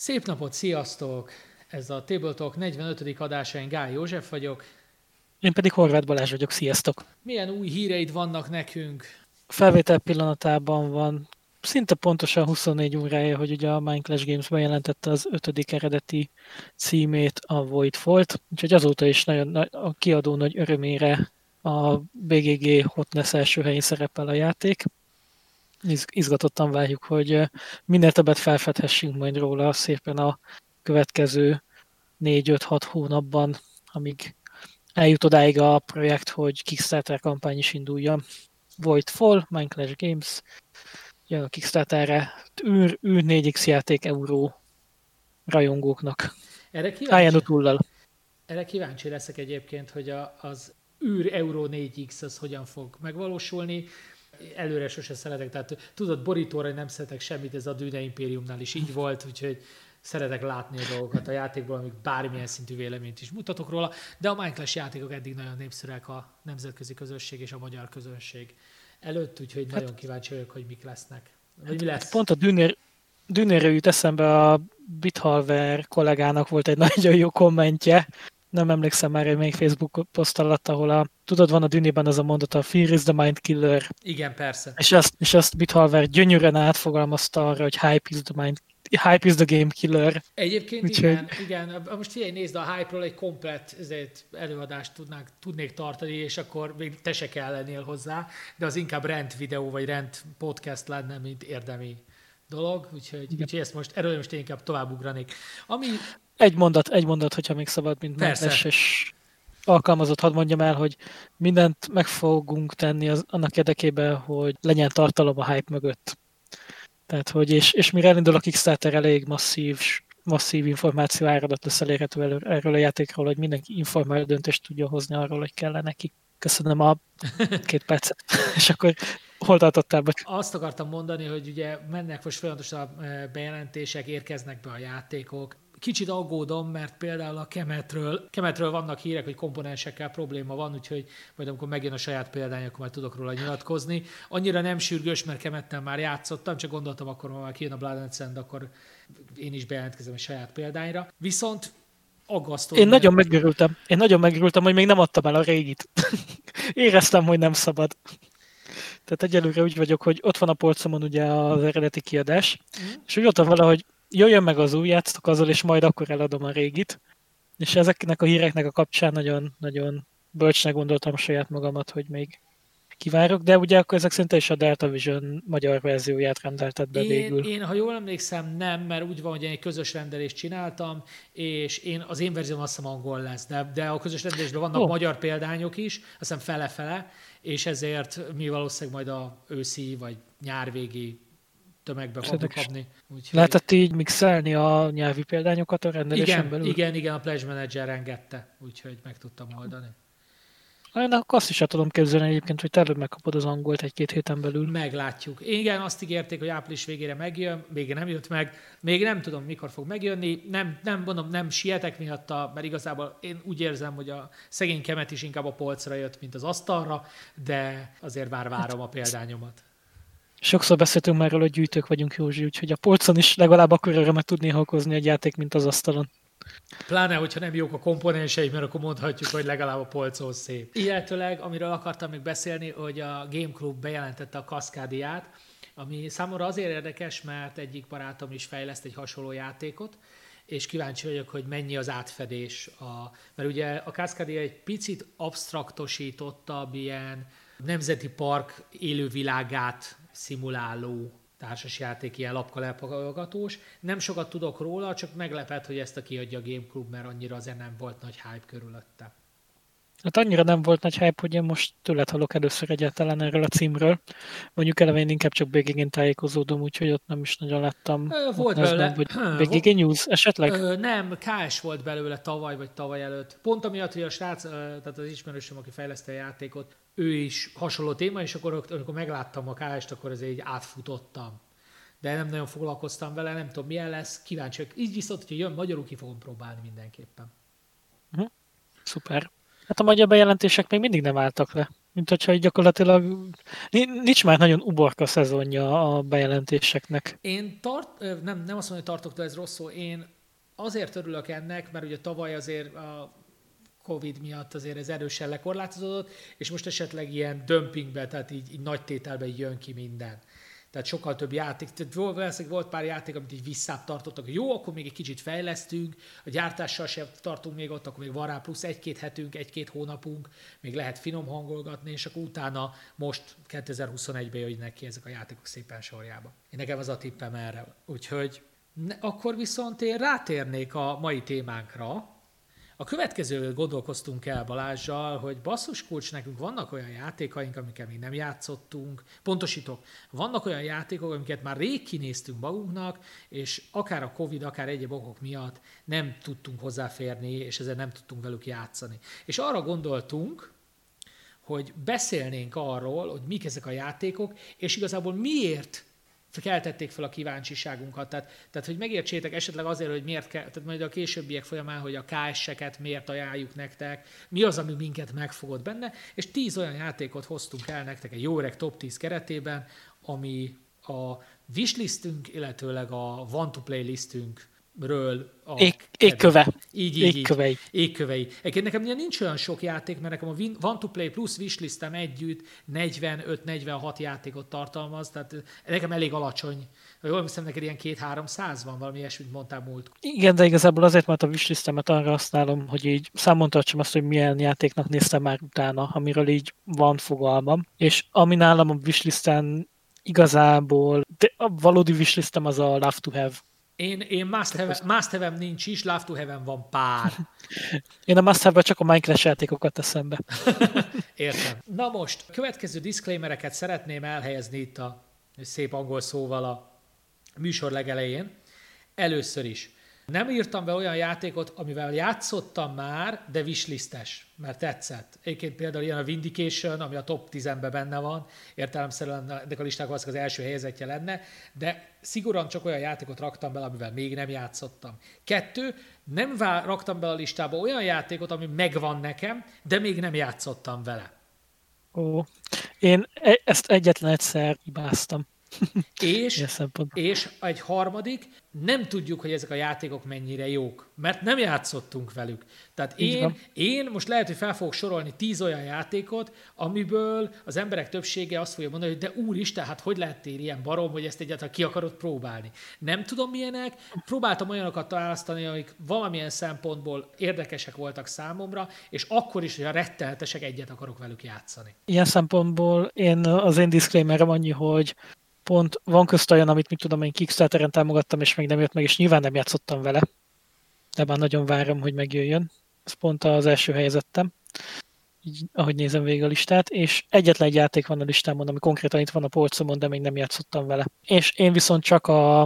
Szép napot, sziasztok! Ez a Table Talk 45. adása, én Gály József vagyok. Én pedig Horváth Balázs vagyok, sziasztok! Milyen új híreid vannak nekünk? A felvétel pillanatában van szinte pontosan 24 órája, hogy ugye a Minecraft Games bejelentette az 5. eredeti címét, a Voidfall-t, úgyhogy azóta is nagyon a kiadó nagy örömére a BGG Hotness első helyén szerepel a játék. Izgatottan várjuk, hogy minél többet felfedhessünk majd róla szépen a következő 4-5-6 hónapban, amíg eljut odáig a projekt, hogy Kickstarter kampány is induljon. Voidfall, Minecraft Games, jön a Kickstarterre, űr 4X játék euró rajongóknak. Erre kíváncsi leszek egyébként, hogy az űr Euro 4X az hogyan fog megvalósulni. Előre sose szeretek, tehát tudod, borítóra nem szeretek semmit, ez a Dune Imperiumnál is így volt, úgyhogy szeretek látni a dolgokat a játékból, amik bármilyen szintű véleményt is mutatok róla, de a Minecraft játékok eddig nagyon népszerűek a nemzetközi közösség és a magyar közönség előtt, úgyhogy nagyon kíváncsi vagyok, hogy mik lesznek. Vagy mi lesz? Pont a Dűnérről jut eszembe, a BitHalver kollégának volt egy nagyon jó kommentje, nem emlékszem már, hogy még Facebook poszt alatt, ahol tudod, van a Dűnében az a mondat, a Fear is the Mind Killer. Igen, persze. És azt BitHalver gyönyörűen átfogalmazta arra, hogy Hype is the Game Killer. Egyébként igen. Most figyelj, nézd, a Hype-ról egy komplett előadást tudnék tartani, és akkor még te se kell lennél hozzá, de az inkább rend videó, vagy rend podcast lenne, mint érdemi dolog, úgyhogy ezt erről most én inkább tovább ugranék. Egy mondat, hogyha még szabad, mint mentes és alkalmazott, hadd mondjam el, hogy mindent meg fogunk tenni annak érdekében, hogy legyen tartalom a hype mögött. Tehát, hogy és mire elindul a Kickstarter, elég masszív információ áradat lesz elérhető erről a játékról, hogy mindenki informált döntést tudja hozni arról, hogy kell neki. Köszönöm a 2 percet. És akkor hol tartottál? Azt akartam mondani, hogy ugye mennek most folyamatosan a bejelentések, érkeznek be a játékok. Kicsit aggódom, mert például a Kemetről vannak hírek, hogy komponensekkel probléma van, úgyhogy majd amikor megjön a saját példány, akkor majd tudok róla nyilatkozni. Annyira nem sürgős, mert Kemettel már játszottam, csak gondoltam, akkor már kijön a Blood and Sand, akkor én is bejelentkezem egy saját példányra. Viszont aggasztó. Én nagyon megörültem, hogy még nem adtam el a régit. Éreztem, hogy nem szabad. Tehát egyelőre úgy vagyok, hogy ott van a polcomon ugye az eredeti kiadás, és úgy voltam vele, hogy jöjjön meg az új, játsztok azzal, és majd akkor eladom a régit. És ezeknek a híreknek a kapcsán nagyon bölcsnek gondoltam saját magamat, hogy még kivárok, de ugye akkor ezek szerint is a Delta Vision magyar verzióját rendelted be végül. Én, ha jól emlékszem, nem, mert úgy van, hogy én egy közös rendelést csináltam, és az én verzióm azt hiszem angol lesz, de a közös rendelésben vannak magyar példányok is, azt hiszem fele-fele, és ezért mi valószínűleg majd a őszi vagy nyárvégi tömegbe fogjuk kapni. Lehetett így mixelni a nyelvi példányokat a rendelésen belül? Igen, a Pledge Manager engedte, úgyhogy meg tudtam oldani. Én azt is el tudom képzelni egyébként, hogy te előbb megkapod az angolt 1-2 héten belül. Meglátjuk. Igen, azt ígérték, hogy április végére megjön, még nem jött meg, még nem tudom, mikor fog megjönni, nem sietek miatta, mert igazából én úgy érzem, hogy a szegény Kemet is inkább a polcra jött, mint az asztalra, de azért már várom a példányomat. Sokszor beszéltünk már róla, hogy gyűjtők vagyunk, Józsi, úgyhogy a polcon is legalább akkor örömet tudni okozni egy játék, mint az asztalon. Pláne, hogyha nem jók a komponensei, mert akkor mondhatjuk, hogy legalább a polcon szép. Illetőleg, amiről akartam még beszélni, hogy a Game Club bejelentette a Cascadia-t, ami számomra azért érdekes, mert egyik barátom is fejleszt egy hasonló játékot, és kíváncsi vagyok, hogy mennyi az átfedés. Mert ugye a Cascadia egy picit absztraktosítottabb, ilyen nemzeti park élővilágát szimuláló társasjáték, ilyen lapkalepaggatós. Nem sokat tudok róla, csak meglepett, hogy ezt kiadja a Game Club, mert annyira azért nem volt nagy hype körülötte. Hát annyira nem volt nagy hype, hogy én most tőled hallok először egyáltalán erről a címről. Mondjuk eleve inkább csak BGG-n tájékozódom, úgyhogy ott nem is nagyon láttam. Volt belőle. BGG News esetleg? Nem, KS volt belőle tavaly vagy tavaly előtt. Pont amiatt, hogy a srác, tehát az ismerősöm, aki fejleszte a játékot, ő is hasonló téma, és akkor amikor megláttam a KS-t, akkor azért így átfutottam. De nem nagyon foglalkoztam vele, nem tudom milyen lesz, kíváncsi. Így viszont, hogyha jön magyarul, ki fogom próbálni mindenképpen. Szuper. Hát a magyar bejelentések még mindig nem álltak le. Mint hogyha gyakorlatilag nincs már nagyon uborka szezonja a bejelentéseknek. Nem azt mondom, hogy tartok, de ez rossz szó. Én azért örülök ennek, mert ugye tavaly azért a Covid miatt azért ez erősen lekorlátozódott, és most esetleg ilyen dömpingbe, tehát így nagy tételben jön ki minden. Tehát sokkal több játék. Tehát volt pár játék, amit így visszább tartottak. Jó, akkor még egy kicsit fejlesztünk, a gyártással sem tartunk még ott, akkor még van rá plusz egy-két hetünk, egy-két hónapunk, még lehet finom hangolgatni, és akkor utána most 2021-ben jönnek ki ezek a játékok szépen sorjába. Én nekem az a tippem erre. Úgyhogy akkor viszont én rátérnék a mai témánkra. A következő gondolkoztunk el Balázssal, hogy basszus kulcs, nekünk vannak olyan játékaink, amiket még nem játszottunk. Pontosítok, vannak olyan játékok, amiket már rég kinéztünk magunknak, és akár a Covid, akár egyéb okok miatt nem tudtunk hozzáférni, és ezzel nem tudtunk velük játszani. És arra gondoltunk, hogy beszélnénk arról, hogy mik ezek a játékok, és igazából miért keltették fel a kíváncsiságunkat. Tehát, hogy megértsétek esetleg azért, hogy miért kell, tehát majd a későbbiek folyamán, hogy a KS-eket miért ajánljuk nektek, mi az, ami minket megfogott benne, és 10 olyan játékot hoztunk el nektek egy jó öreg top 10 keretében, ami a wishlistünk, illetőleg a want-to-play listünkről Égköve. Égkövei. Egyébként nekem ugye nincs olyan sok játék, mert nekem a Want-to-Play plusz wishlistem együtt 45-46 játékot tartalmaz, tehát nekem elég alacsony. Jól hiszem, neked ilyen 200-300 van, valami ilyesmit mondtál múlt. Igen, de igazából azért, mert a wishlistemet arra használom, hogy így számon tartsam azt, hogy milyen játéknak néztem már utána, amiről így van fogalmam. És ami nálam a wishlisten igazából, de a valódi wishlistem az a Love to Have. Én Must Have-em nincs is, Love to Have-em van pár. Én a Must Have-ben csak a Minecraft játékokat teszem be. Értem. Na most, következő disclaimereket szeretném elhelyezni itt a szép angol szóval a műsor legelején. Először is. Nem írtam be olyan játékot, amivel játszottam már, de wishlistes, mert tetszett. Egyébként például ilyen a Vindication, ami a top 10-ben benne van, értelemszerűen ennek a listákon az első helyezettje lenne, de szigorúan csak olyan játékot raktam be, amivel még nem játszottam. 2. Nem raktam be a listába olyan játékot, ami megvan nekem, de még nem játszottam vele. Ó, én ezt egyetlen egyszer hibáztam. És egy harmadik, nem tudjuk, hogy ezek a játékok mennyire jók, mert nem játszottunk velük. Tehát én most lehet, hogy fel fogok sorolni 10 olyan játékot, amiből az emberek többsége azt fogja mondani, hogy de úristen, hát hogy lehettél ilyen barom, hogy ezt egyáltalán ki akarod próbálni. Nem tudom milyenek, próbáltam olyanokat választani, amik valamilyen szempontból érdekesek voltak számomra, és akkor is, hogy a rettenetesek, egyet akarok velük játszani. Ilyen szempontból az én disclaimerem annyi, hogy pont van közt olyan, amit mit tudom, én Kickstarteren támogattam, és még nem jött meg, és nyilván nem játszottam vele. De már nagyon várom, hogy megjöjjön. Ez pont az első helyezettem, így, ahogy nézem végig a listát, és egyetlen egy játék van a listámon, ami konkrétan itt van a polcomon, de még nem játszottam vele. És én viszont csak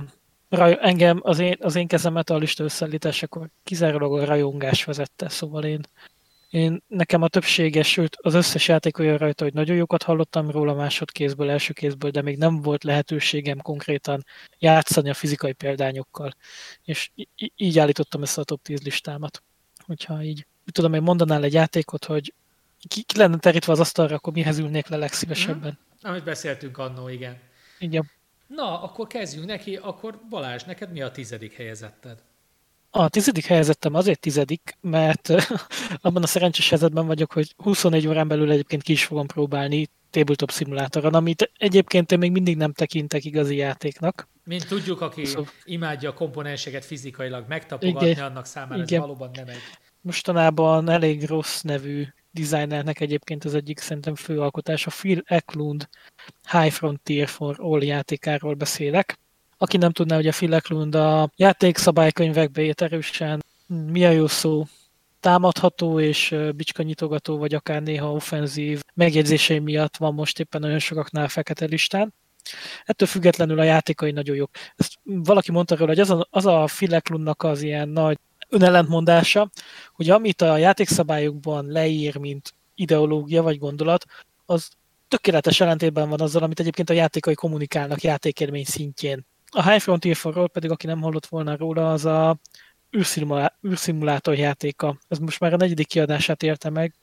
engem az én kezemet a lista összeállításakor kizárólag a rajongás vezette, szóval nekem a többséges, sőt az összes játék olyan rajta, hogy nagyon jókat hallottam róla másodkézből, első kézből, de még nem volt lehetőségem konkrétan játszani a fizikai példányokkal. És így állítottam ezt a top 10 listámat. Hogyha így, tudom, én mondanál egy játékot, hogy ki lenne terítve az asztalra, akkor mihez ülnék le legszívesebben. Amit beszéltünk annó, igen. Igen. Na, akkor kezdjünk neki, akkor Balázs, neked mi a 10. helyezetted? A 10. helyezettem azért 10, mert abban a szerencsés helyzetben vagyok, hogy 24 órán belül egyébként ki is fogom próbálni tabletop szimulátoron, amit egyébként én még mindig nem tekintek igazi játéknak. Mint tudjuk, aki imádja a komponenseket fizikailag megtapogatni, igen, annak számára igen. Ez valóban nem egy. Mostanában elég rossz nevű designernek egyébként az egyik szerintem főalkotás, a Phil Eklund High Frontier for All játékáról beszélek. Aki nem tudná, hogy a Phil Eklund a játékszabálykönyvekbe ért erősen, mi a jó szó, támadható és bicskanyitogató, vagy akár néha offenzív megjegyzései miatt van most éppen olyan sokaknál fekete listán. Ettől függetlenül a játékai nagyon jók. Ezt valaki mondta róla, hogy az a Phil Eklundnak az ilyen nagy önellentmondása, hogy amit a játékszabályokban leír, mint ideológia vagy gondolat, az tökéletes ellentétben van azzal, amit egyébként a játékai kommunikálnak játékélmény szintjén. A High Frontier for pedig, aki nem hallott volna róla, az a űrszimulátor játéka. Ez most már a 4. kiadását érte meg.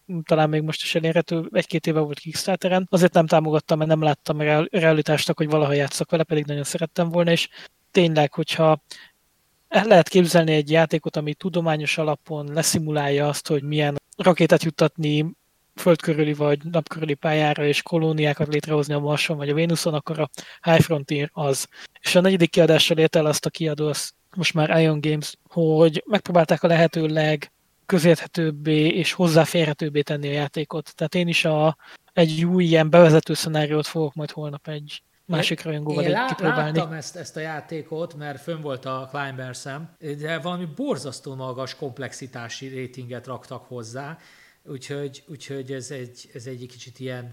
talán még most is elérhető, 1-2 éve volt Kickstarteren. Azért nem támogattam, mert nem láttam realitásnak, hogy valaha játszak vele, pedig nagyon szerettem volna, és tényleg, hogyha el lehet képzelni egy játékot, ami tudományos alapon leszimulálja azt, hogy milyen rakétát juttatni földkörüli vagy napkörüli pályára, és kolóniákat létrehozni a Marson vagy a Vénuszon, akkor a High Frontier az. És a 4. kiadással ért el azt a kiadó, az most már Ion Games, hogy megpróbálták a lehető legközérthetőbbé és hozzáférhetőbbé tenni a játékot. Tehát én is egy új ilyen bevezető szenáriót fogok majd holnap egy másik rajongóval kipróbálni. Láttam ezt a játékot, mert fönn volt a Climbersem, de valami borzasztó magas komplexitási ratinget raktak hozzá, úgyhogy ez egy kicsit ilyen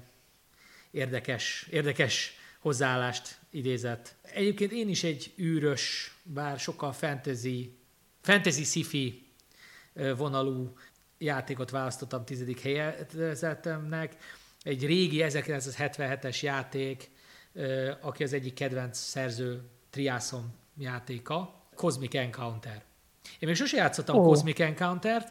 érdekes hozzáállást idézett. Egyébként én is egy űrös, bár sokkal fantasy sci-fi vonalú játékot választottam 10. helyezettemnek. Egy régi 1977-es játék, aki az egyik kedvenc szerző Triászom játéka, Cosmic Encounter. Én még sose játszottam Cosmic Encounter-t,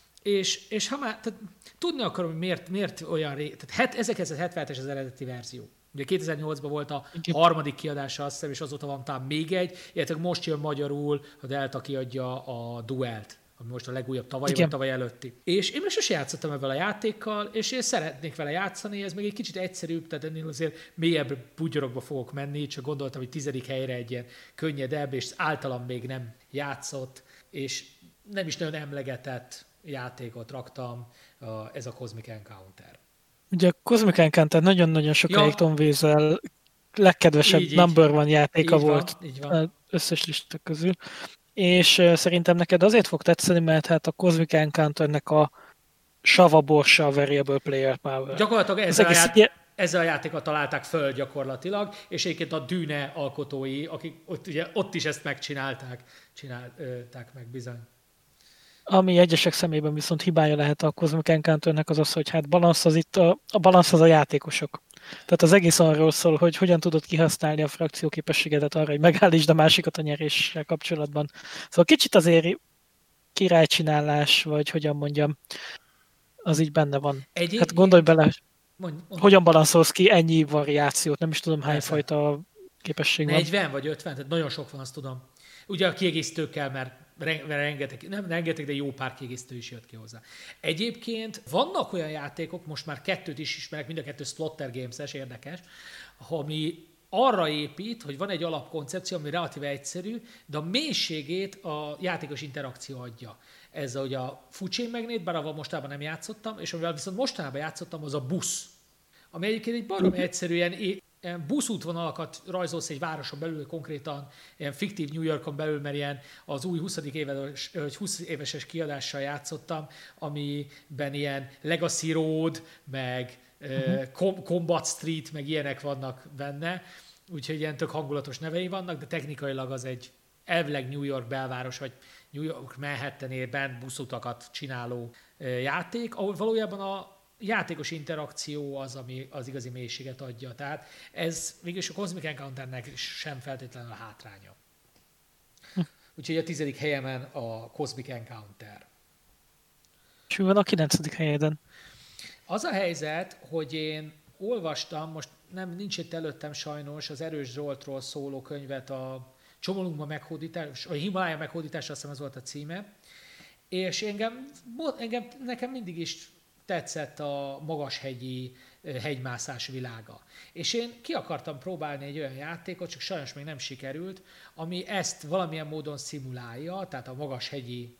és ha már, tehát tudni akarom, hogy miért olyan régi, tehát 1977-es az eredeti verzió. Ugye 2008-ban volt a harmadik kiadása, azt hiszem, és azóta van talán még egy, illetve most jön magyarul, a Delta kiadja a Duelt, ami most a legújabb tavaly előtti. És én most sose játszottam ebben a játékkal, és én szeretnék vele játszani, ez meg egy kicsit egyszerűbb, tehát ennél azért mélyebb bugyorokba fogok menni, csak gondoltam, hogy 10. helyre egy ilyen könnyedebb, és általam még nem játszott, és nem is nagyon emlegetett játékot raktam, ez a Cosmic Encounter. Ugye a Cosmic Encounter nagyon-nagyon sokáig Tom Wiesel legkedvesebb number one játéka volt az összes lista közül. És szerintem neked azért fog tetszeni, mert hát a Cosmic Encounternek a savaborsa a Variable Player Power. Gyakorlatilag ezzel a játékkal találták föl gyakorlatilag, és egyébként a Dűne alkotói, akik ott is ezt csinálták meg bizony. Ami egyesek szemében viszont hibája lehet a Cosmic Encounternek az, hogy hát balansz az itt a balansz az a játékosok. Tehát az egész arról szól, hogy hogyan tudod kihasználni a frakcióképességedet arra, hogy megállítsd a másikat a nyeréssel kapcsolatban. Szóval kicsit azért királycsinálás, vagy hogyan mondjam, az így benne van. Hát gondolj bele, hogyan balanszolsz ki ennyi variációt, nem is tudom hány fajta képesség 40 van. Vagy 50, tehát nagyon sok van, azt tudom. Ugye a kiegészítőkkel, mert nem rengeteg, de jó pár kiegészítő is jött ki hozzá. Egyébként vannak olyan játékok, most már 2 is ismerek, mind a 2 Splotter Games-es, érdekes, ami arra épít, hogy van egy alapkoncepció, ami relatíve egyszerű, de a mélységét a játékos interakció adja. Ez ugye a Food Chain Magnate, bár avval mostában nem játszottam, és amivel viszont mostanában játszottam, az a busz. Ami egyébként egy baromi egyszerűen buszútvonalakat rajzolsz egy városon belül, konkrétan ilyen fiktív New Yorkon belül, mert ilyen az új 20. éveses kiadással játszottam, amiben ilyen Legacy Road, meg Combat Street, meg ilyenek vannak benne, úgyhogy ilyen tök hangulatos nevei vannak, de technikailag az egy elvileg New York belváros, vagy New York Manhattanében buszutakat csináló játék, ahol valójában a játékos interakció az, ami az igazi mélységet adja. Tehát ez mégis a Cosmic Encounternek sem feltétlenül a hátránya. Úgyhogy a 10. helyemen a Cosmic Encounter. És mi van a 9. helyeden? Az a helyzet, hogy én olvastam, most nincs itt előttem sajnos, az Erős Zsoltról szóló könyvet, a Csomolunkba meghódítás, a Himalája meghódítása, azt hiszem ez volt a címe, és nekem mindig is tetszett a magashegyi hegymászás világa. És én ki akartam próbálni egy olyan játékot, csak sajnos még nem sikerült, ami ezt valamilyen módon szimulálja, tehát a magashegyi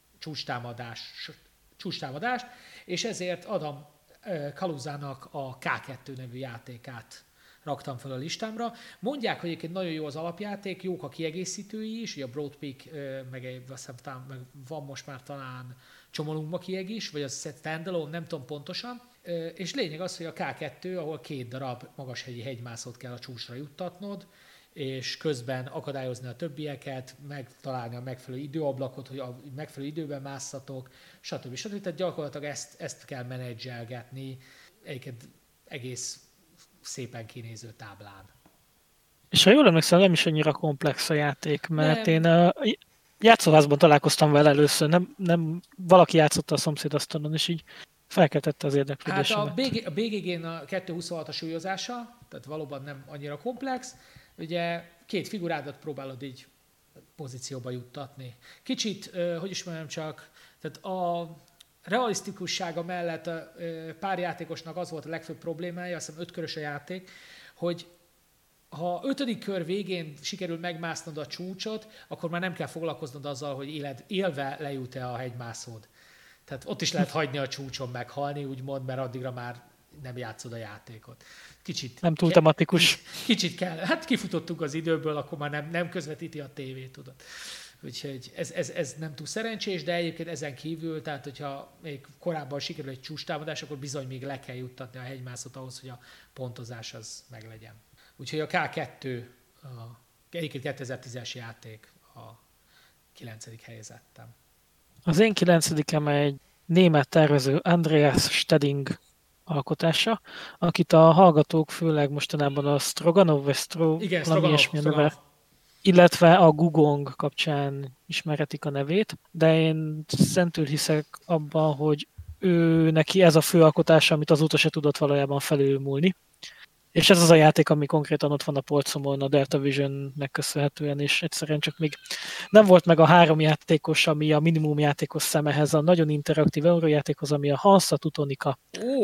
csúcstámadást, és ezért Adam Kaluzának a K2 nevű játékát raktam fel a listámra. Mondják, hogy egyébként nagyon jó az alapjáték, jók a kiegészítői is, ugye a Broad Peak, meg van most már talán Csomolunkba kiegész, vagy az standalone, nem tudom pontosan. És lényeg az, hogy a K2, ahol 2 darab magashegyi hegymászót kell a csúcsra juttatnod, és közben akadályozni a többieket, megtalálni a megfelelő időablakot, hogy a megfelelő időben másszatok, stb. Tehát gyakorlatilag ezt kell menedzselgetni egyébként egész szépen kinéző táblán. És ha jól emlékszem, nem is annyira komplex a játék, mert én a játszóházban találkoztam vele először, nem valaki játszotta a szomszédasztalon, és így felkeltette az Hát érdeklődésemet. a BGG-n a 226 a súlyozása, tehát valóban nem annyira komplex. Ugye 2 figurádat próbálod így pozícióba juttatni. Kicsit, hogy is mondjam csak, tehát a realisztikussága mellett a pár játékosnak az volt a legfőbb problémája, azt hiszem 5 körös a játék, hogy ha 5. kör végén sikerül megmásznod a csúcsot, akkor már nem kell foglalkoznod azzal, hogy élve lejut-e a hegymászód. Tehát ott is lehet hagyni a csúcson meghalni, úgymond, mert addigra már nem játszod a játékot. Kicsit Nem túl tematikus. Kicsit kell. Hát kifutottunk az időből, akkor már nem közvetíti a tévét, tudod. Úgyhogy ez nem túl szerencsés, de egyébként ezen kívül, tehát hogyha még korábban sikerül egy csúcstámadás, akkor bizony még le kell juttatni a hegymászót ahhoz, hogy a pontozás az meglegyen. Úgyhogy a K2, egyébként 2010-es játék, a 9. helyezettem. Az én 9-em egy német tervező Andreas Steding alkotása, akit a hallgatók főleg mostanában a Stroganov, vagy valami ilyesmi neve, illetve a Gugong kapcsán ismerhetik a nevét, de én szentül hiszek abban, hogy ő neki ez a fő alkotása, amit azóta se tudott valójában felülmúlni. És ez az a játék, ami konkrétan ott van a polcomon a Delta Vision-nek köszönhetően, és egyszerűen csak még nem volt meg a 3 játékos, ami a minimum játékos szemehez, a nagyon interaktív eurójátékhoz, ami a Hansa Tutonika.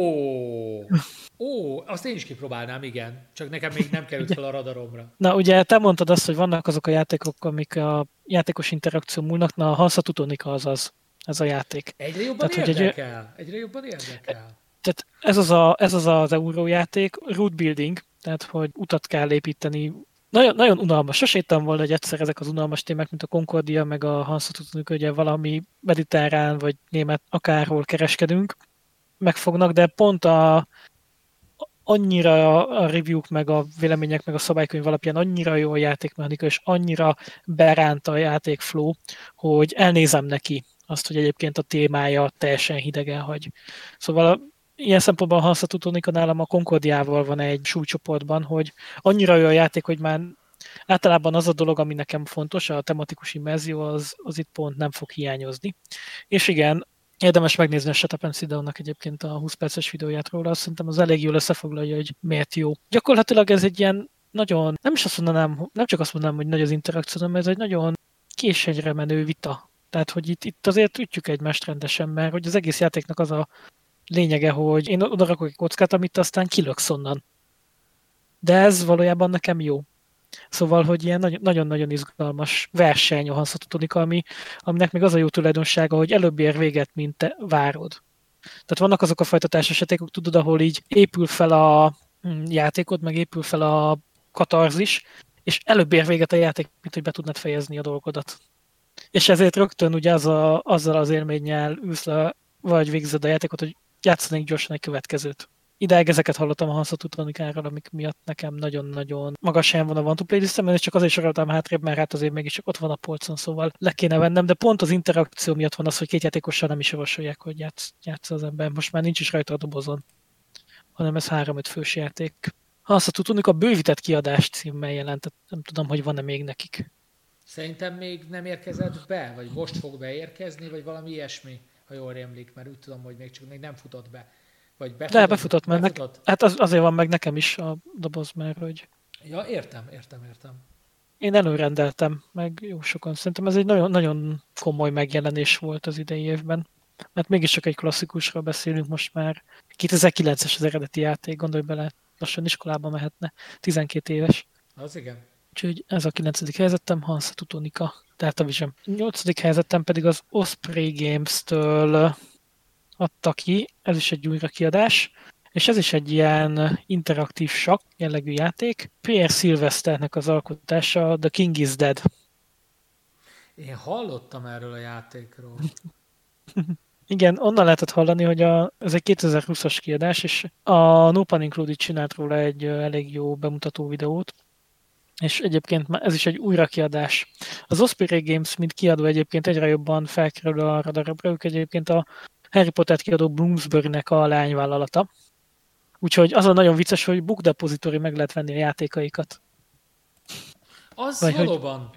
Azt én is kipróbálnám, igen. Csak nekem még nem került fel a radaromra. Na ugye te mondtad azt, hogy vannak azok a játékok, amik a játékos interakció múlnak, na a Hansa Tutonika az ez a játék. Egyre jobban érdekel. Tehát ez az eurójáték, root building, tehát hogy utat kell építeni. Nagyon, nagyon unalmas. Sose hittem volna, hogy egyszer ezek az unalmas témák, mint a Concordia, meg a Hansa Tutonika, ugye valami mediterrán vagy német akárhol kereskedünk, megfognak, de pont annyira a review-k, meg a vélemények, meg a szabálykönyv alapján annyira jó a játékmechanika, és annyira beránta a játékflow, hogy elnézem neki azt, hogy egyébként a témája teljesen hidegen hagy. Szóval ilyen szempontból a Hansa Tutonika nálam a Concordiával van egy súlycsoportban, hogy annyira jó a játék, hogy már általában az a dolog, ami nekem fontos, a tematikus immerzió, az itt pont nem fog hiányozni. És igen, érdemes megnézni a Shut Up and Sit Down-nak egyébként a 20 perces videóját róla, azt szerintem az elég jól összefoglalja, hogy miért jó. Gyakorlatilag ez egy ilyen nagyon, nem csak azt mondanám, hogy nagy az interakció, hanem ez egy nagyon késegyre menő vita. Tehát, hogy itt azért ütjük egymást rendesen, mert hogy az egész játéknak az a lényege, hogy én oda rakok egy kockát, amit aztán kilöksz onnan. De ez valójában nekem jó. Szóval, hogy ilyen nagyon-nagyon izgalmas verseny a Hansa Tutonika, aminek még az a jó tulajdonsága, hogy előbb ér véget, mint te várod. Tehát vannak azok a fajta társasjátékok, tudod, ahol így épül fel a játékod, meg épül fel a katarzis, és előbb ér véget a játék, mint hogy be tudnád fejezni a dolgodat. És ezért rögtön ugye azzal az élménnyel ülsz le, vagy végzed a játékot, hogy játszanék gyorsan egy következőt. Idáig ezeket hallottam a Hansa Tutonikáról, amik miatt nekem nagyon-nagyon magas helyen van a One to Play listemben, és csak azért soroltam hátrébb, mert hát azért mégis ott van a polcon, szóval le kéne vennem, de pont az interakció miatt van az, hogy 2 játékossal nem is javasolják, hogy játsz az ember. Most már nincs is rajta a dobozon, hanem ez 3-5 fős játék. Hansa Tutonika bővített kiadás címmel jelentett, nem tudom, hogy van-e még nekik. Szerintem még nem érkezett be, vagy most fog beérkezni, vagy valami ilyesmi, ha jól rémlik, mert úgy tudom, hogy még nem futott be. Vagy befutott, de befutott, mert hát azért van meg nekem is a doboz, mert hogy... Ja, értem. Én előrendeltem, meg jó sokan. Szerintem ez egy nagyon, nagyon komoly megjelenés volt az idei évben. Mert mégiscsak egy klasszikusról beszélünk most már. 2009-es az eredeti játék, gondolj bele, lassan iskolába mehetne. 12 éves. Az igen. Úgyhogy ez a 9. helyzetem, Hansa Tutonika, Delta Vision. 8. helyzetem pedig az Osprey Games-től adta ki, ez is egy újrakiadás, és ez is egy ilyen interaktív sakk jellegű játék. Pierre Sylvesternek az alkotása, The King is Dead. Én hallottam erről a játékról. Igen, onnan lehetett hallani, hogy ez egy 2020-as kiadás, és a No Pun Included csinált róla egy elég jó bemutató videót, és egyébként ez is egy újrakiadás. Az Osprey Games, mint kiadó egyébként egyre jobban felkerül a radarra, ők egyébként a Harry Potter kiadó Bloomsbury-nek a leányvállalata. Úgyhogy az a nagyon vicces, hogy Book Depository meg lehet venni a játékaikat. Az vagy valóban.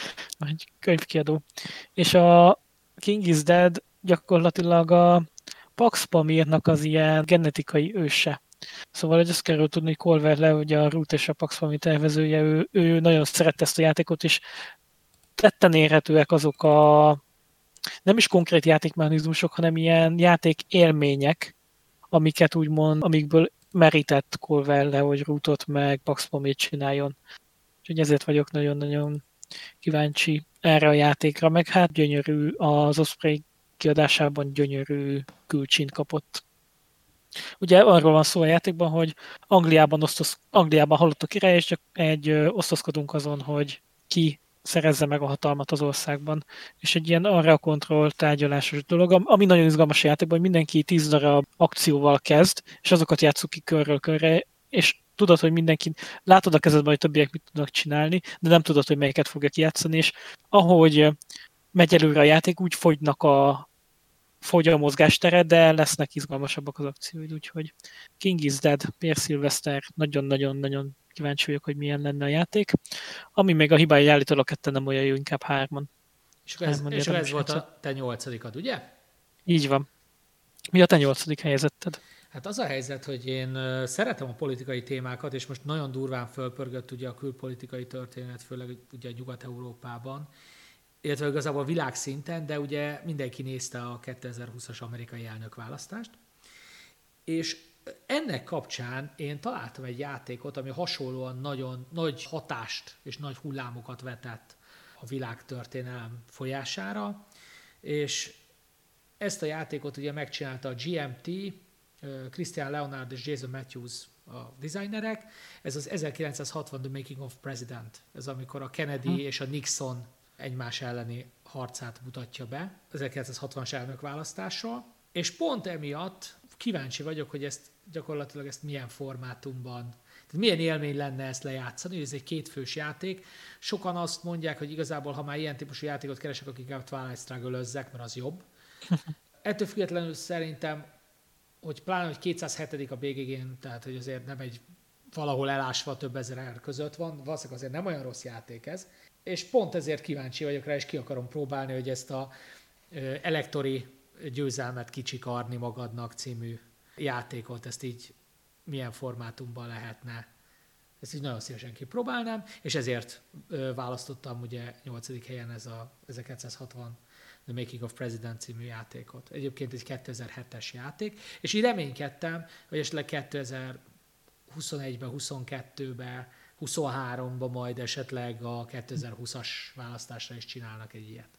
Vagy könyvkiadó. És a King is Dead gyakorlatilag a Pax Pamirnak az ilyen genetikai őse. Szóval, hogy azt kell tudni, hogy Colverle, ugye a Root és a Pax Pamir tervezője, ő nagyon szerette ezt a játékot, és tetten érhetőek azok a nem is konkrét játékmechanizmusok, hanem ilyen játékélmények, amiket úgymond, amikből merített Colverle, hogy Rootot meg Pax Pamir csináljon. Úgyhogy ezért vagyok nagyon-nagyon kíváncsi erre a játékra, meg hát gyönyörű, az Osprey kiadásában gyönyörű külcsint kapott. Ugye arról van szó a játékban, hogy Angliában halott a király, és csak osztozkodunk azon, hogy ki szerezze meg a hatalmat az országban. És egy ilyen arra a kontroll tárgyalásos dolog, ami nagyon izgalmas a játékban, hogy mindenki 10 darab akcióval kezd, és azokat játsszuk ki körről körre, és tudod, hogy mindenki, látod a kezedben, hogy többiek mit tudnak csinálni, de nem tudod, hogy melyiket fogja kijátszani, és ahogy megy előre a játék, úgy fogy a mozgástere, de lesznek izgalmasabbak az akcióid, úgyhogy King is Dead, Pierre Sylvester, nagyon-nagyon-nagyon kíváncsi vagyok, hogy milyen lenne a játék. Ami még a hibája, hogy állítólag ketten nem olyan jó, inkább 3-an. És ez volt a te 8-ad, ugye? Így van. Mi a te 8. helyezetted? Hát az a helyzet, hogy én szeretem a politikai témákat, és most nagyon durván fölpörgött ugye a külpolitikai történet, főleg ugye Nyugat-Európában, illetve igazából világszinten, de ugye mindenki nézte a 2020-as amerikai elnökválasztást, és ennek kapcsán én találtam egy játékot, ami hasonlóan nagyon nagy hatást és nagy hullámokat vetett a világtörténelem folyására, és ezt a játékot ugye megcsinálta a GMT, Christian Leonard és Jason Matthews a designerek. Ez az 1960 The Making of President. Ez amikor a Kennedy és a Nixon egymás elleni harcát mutatja be 1960-as elnökválasztásról. És pont emiatt kíváncsi vagyok, hogy gyakorlatilag ezt milyen formátumban, tehát milyen élmény lenne ezt lejátszani, ez egy kétfős játék. Sokan azt mondják, hogy igazából, ha már ilyen típusú játékot keresek, akkor inkább Twilight Struggle-özzek, mert az jobb. Ettől függetlenül szerintem, hogy pláne, hogy 207. a BGG-n, tehát hogy azért nem egy valahol elásva több ezer között van, valószínűleg azért nem olyan rossz játék ez, és pont ezért kíváncsi vagyok rá, és ki akarom próbálni, hogy ezt a elektori győzelmet kicsikarni magadnak című játékot, ezt így milyen formátumban lehetne. Ezt így nagyon szívesen kipróbálnám, és ezért választottam ugye 8. helyen ez a 1960 The Making of President című játékot. Egyébként egy 2007-es játék, és így reménykedtem, hogy esetleg 2021-ben, 22-ben, 23-ban majd esetleg a 2020-as választásra is csinálnak egy ilyet.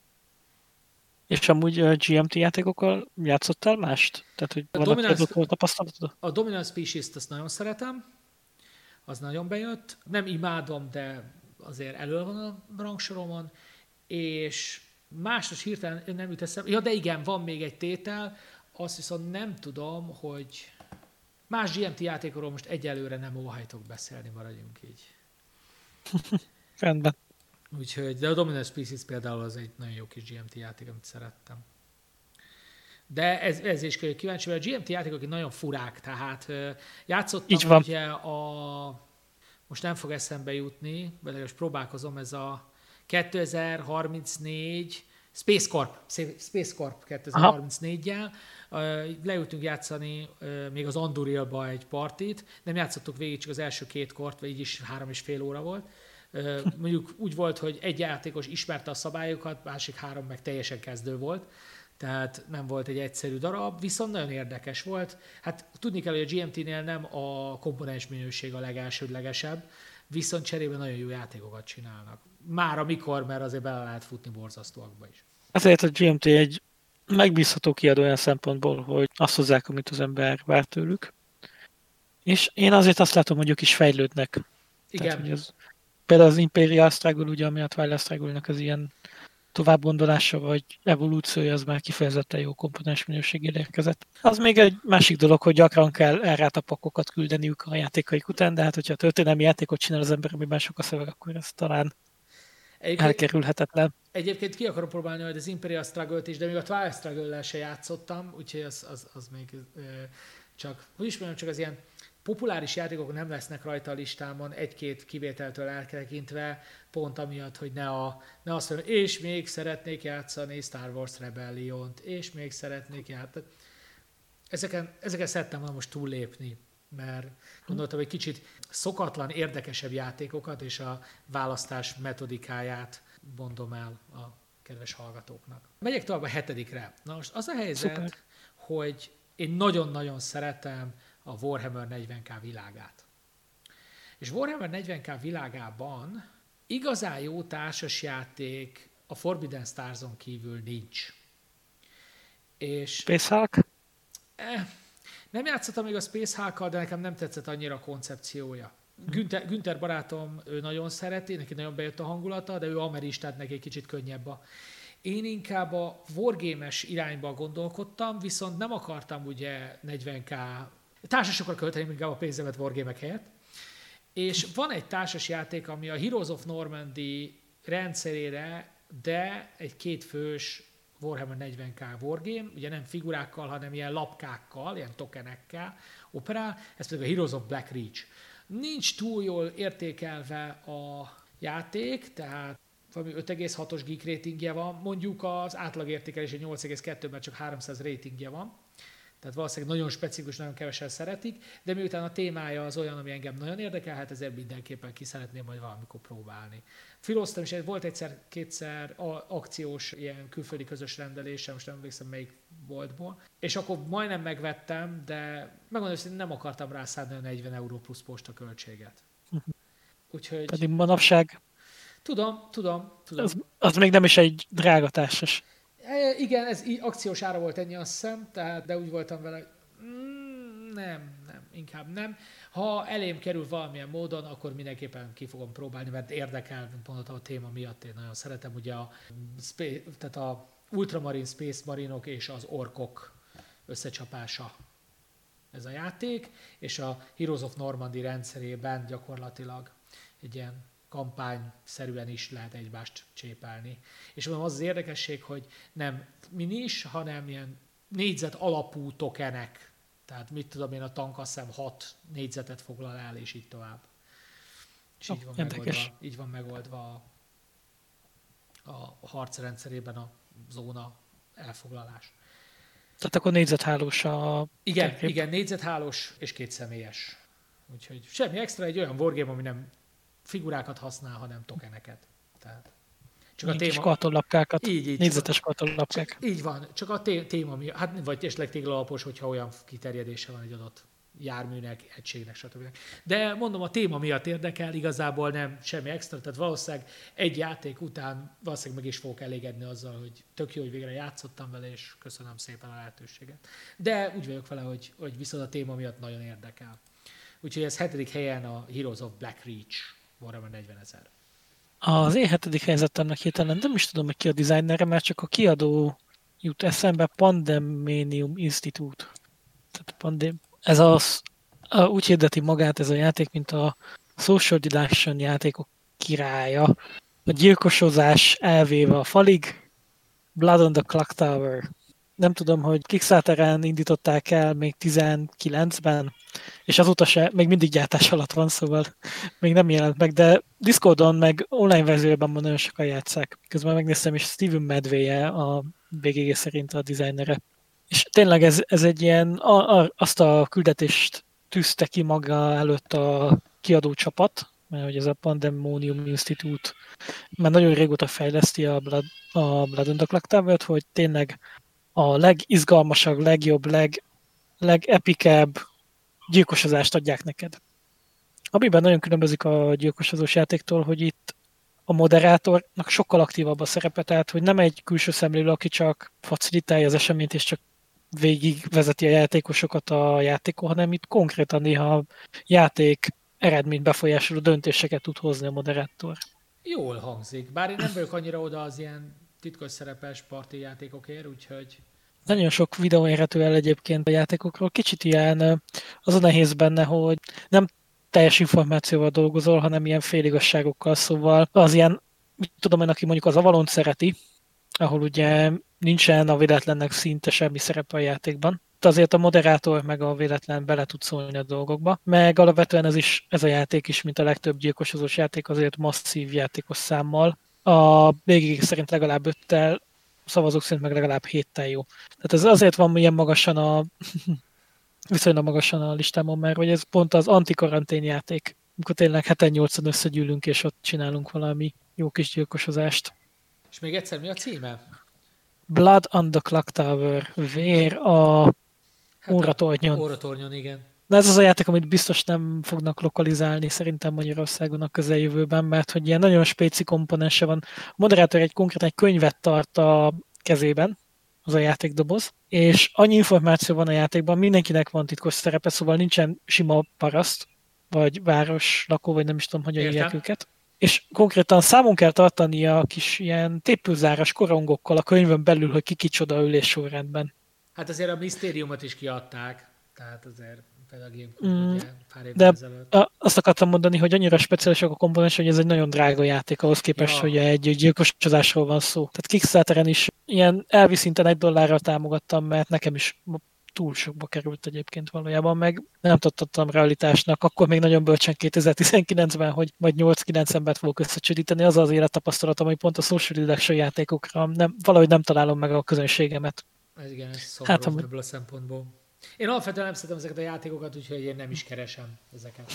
És amúgy GMT játékokkal játszottál mást? Tehát, hogy vannak tapasztalatod? A Dominant Species-t azt nagyon szeretem, az nagyon bejött. Nem imádom, de azért elő van a rangsoromon, és másos hirtelen nem jut eszembe. Ja, de igen, van még egy tétel, azt viszont nem tudom, hogy más GMT játékról most egyelőre nem óhajtok beszélni, maradjunk így. Rendben. Úgyhogy, de a Dominant Species például az egy nagyon jó kis GMT játék, amit szerettem. De ez is kíváncsi, mert a GMT játékok nagyon furák, tehát játszottam ugye most nem fog eszembe jutni, de most próbálkozom, ez a 2034 Space Corp 2034-jel. Leültünk játszani még az Anduril-ba egy partit, nem játszottuk végig, csak az első 2 kort, vagy így is 3,5 óra volt. Mondjuk úgy volt, hogy egy játékos ismerte a szabályokat, másik 3 meg teljesen kezdő volt, tehát nem volt egy egyszerű darab, viszont nagyon érdekes volt. Hát tudni kell, hogy a GMT-nél nem a komponens minőség a legelsődlegesebb, viszont cserébe nagyon jó játékokat csinálnak. Már amikor, mert azért bele lehet futni borzasztóakba is. Ezért a GMT egy megbízható kiadó olyan szempontból, hogy azt hozzák, amit az ember vár tőlük. És én azért azt látom, hogy ők is fejlődnek. Igen. Tehát, hogy például az Imperial Struggle, ugye, ami a Twilight Struggle-nak az ilyen továbbgondolása vagy evolúciója, az már kifejezetten jó komponens minőségére érkezett. Az még egy másik dolog, hogy gyakran kell errátapakokat küldeniük a játékaik után, de hát hogyha történelmi játékot csinál az ember, amiben sok a szöveg, akkor ez talán elkerülhetetlen. Egyébként ki akarom próbálni majd az Imperial Struggle-t is, de még a Twilight Struggle-lel se játszottam, úgyhogy az még csak, hogy is mondjam, csak az ilyen populáris játékok nem lesznek rajta a listámon, egy-két kivételtől eltekintve, pont amiatt, hogy ne azt mondom, és még szeretnék játszani Star Wars Rebellion-t, és még szeretnék játszani. ezeken szerettem volna most túllépni, mert gondoltam, hogy kicsit szokatlan, érdekesebb játékokat és a választás metodikáját mondom el a kedves hallgatóknak. Megyek tovább a 7-re. Na most az a helyzet, Szuper. hogy én nagyon-nagyon szeretem a Warhammer 40k világát. És Warhammer 40k világában igazán jó társasjáték a Forbidden Starson kívül nincs. És Space Hulk? nem játszottam még a Space Hulk-kal, de nekem nem tetszett annyira a koncepciója. Günther barátom, ő nagyon szereti, neki nagyon bejött a hangulata, de ő ameris, tehát neki egy kicsit könnyebb Én inkább a wargame-es irányba gondolkodtam, viszont nem akartam ugye 40k társasokra költeni inkább a pénzemet wargame-ek helyett. És van egy társas játék, ami a Heroes of Normandy rendszerére, de egy 2 fős Warhammer 40k wargame, ugye nem figurákkal, hanem ilyen lapkákkal, ilyen tokenekkel operál, ez pedig a Heroes of Black Reach. Nincs túl jól értékelve a játék, tehát valami 5,6-os geek ratingje van, mondjuk az átlagértékelés egy 8,2, mert csak 300 ratingje van, tehát valószínűleg nagyon specifikus, nagyon kevesen szeretik, de miután a témája az olyan, ami engem nagyon érdekel, hát ezért mindenképpen ki szeretném majd valamikor próbálni. Filoztam is, volt egyszer-kétszer akciós ilyen külföldi közös rendelése, most nem emlékszem melyik boltból, és akkor majdnem megvettem, de megmondom, hogy nem akartam rászánni a 40 euró plusz postaköltséget. Úgyhogy... Pedig manapság Tudom. az még nem is egy drága társas. Igen, ez akciós ára volt ennyi, azt hiszem, tehát, de úgy voltam vele, hogy inkább nem. Ha elém kerül valamilyen módon, akkor mindenképpen ki fogom próbálni, mert érdekel, mint mondtam, a téma miatt én nagyon szeretem, ugye tehát a Ultramarine Space Marinok és az orkok összecsapása ez a játék, és a Heroes of Normandy rendszerében gyakorlatilag egy ilyen kampányszerűen is lehet egymást csépelni. És mondom, az érdekesség, hogy nem minis, hanem ilyen négyzet alapú tokenek. Tehát mit tudom én, a tank azt hiszem 6 négyzetet foglal el, és így tovább. És így van megoldva a harcrendszerében a zóna elfoglalás. Tehát akkor négyzethálós a... Igen, négyzethálós és 2 személyes. Úgyhogy semmi extra, egy olyan wargame, ami nem figurákat használ, hanem tokeneket. Tehát csak a téma... kartonlapkákat, így, négyzetes kartonlapkák. Így van, csak a téma miatt, hát vagy esetleg téglalapos, hogyha olyan kiterjedése van egy adott járműnek, egységnek, stb. De mondom, a téma miatt érdekel, igazából nem semmi extra, tehát valószínűleg egy játék után valószínűleg meg is fogok elégedni azzal, hogy tök jó, hogy végre játszottam vele, és köszönöm szépen a lehetőséget. De úgy vagyok vele, hogy viszont a téma miatt nagyon érdekel. Úgyhogy ez 7. helyen a Heroes of Black Reach, Warhammer 40 000. Az én 7. helyzetemnek hirtelen nem is tudom, hogy ki a designere, mert csak a kiadó jut eszembe, Pandemonium Institute. Tehát ez úgy hirdeti magát ez a játék, mint a social deduction játékok királya. A gyilkosozás elvéve a falig, Blood on the Clock Tower. Nem tudom, hogy Kickstarteren indították el még 19-ben, és azóta se, még mindig gyártás alatt van, szóval még nem jelent meg, de Discordon meg online verzióban nagyon sokan játsszák. Közben megnéztem, és Steven Medveje a BGG szerint a designere. És tényleg ez egy ilyen, azt a küldetést tűzte ki maga előtt a kiadó csapat, mert hogy ez a Pandemonium Institute már nagyon régóta fejleszti a Blood on the Clock Tower-t, hogy tényleg a legizgalmasabb, legjobb, legepikebb gyilkosozást adják neked. Amiben nagyon különbözik a gyilkosozós játéktól, hogy itt a moderátornak sokkal aktívabb a szerepe, tehát hogy nem egy külső szemlélő, aki csak facilitálja az eseményt, és csak végigvezeti a játékosokat a játékon, hanem itt konkrétan néha játék eredményt befolyásoló döntéseket tud hozni a moderátor. Jól hangzik, bár én nem vagyok annyira oda az ilyen titkos szerepes parti játékokért, úgyhogy... Nagyon sok videó érhető el egyébként a játékokról. Kicsit ilyen az a nehéz benne, hogy nem teljes információval dolgozol, hanem ilyen féligasságokkal, szóval az ilyen, mit tudom én, aki mondjuk az Avalont szereti, ahol ugye nincsen a véletlennek szinte semmi szerepe a játékban. Azért a moderátor meg a véletlen bele tud szólni a dolgokba. Meg alapvetően ez a játék is, mint a legtöbb gyilkosozós játék, azért masszív játékos számmal. A BGG szerint legalább 5-tel szavazók szerint meg legalább 7-tel jó. Tehát ez azért van ilyen viszonylag magasan a listámon, mert hogy ez pont az anti-karantén játék, amikor tényleg 7-8-an összegyűlünk, és ott csinálunk valami jó kis gyilkosozást. És még egyszer, mi a címe? Blood on the Clock Tower, vér a óratornyon. Óratornyon, igen. De ez az a játék, amit biztos nem fognak lokalizálni szerintem Magyarországon a közeljövőben, mert hogy ilyen nagyon spéci komponense van. A moderátor konkrétan egy könyvet tart a kezében, az a játékdoboz, és annyi információ van a játékban, mindenkinek van titkos szerepe, szóval nincsen sima paraszt, vagy városlakó, vagy nem is tudom, hogyan hívják őket. És konkrétan számon kell tartani a kis ilyen tépőzáras korongokkal a könyvön belül, hogy ki kicsoda üléssorrendben. Hát azért a misztériumot is kiadták, tehát azért például a Gamecube pár évvel de ezelőtt. Azt akartam mondani, hogy annyira speciálisak a komponens, hogy ez egy nagyon drága játék ahhoz képest, hogy egy gyilkosozásról van szó. Tehát Kickstarteren is ilyen elvi szinten $1 támogattam, mert nekem is túl sokba került egyébként valójában, meg nem tartottam realitásnak. Akkor még nagyon bölcsen 2019-ben, hogy majd 8-9 embert fogok összecsődíteni. Az az élettapasztalatom, hogy pont a social deduction játékokra valahogy nem találom meg a közönségemet. Ez igen, ez szomorú ebből a szempontból. Én alapvetően nem szeretem ezeket a játékokat, úgyhogy én nem is keresem ezeket.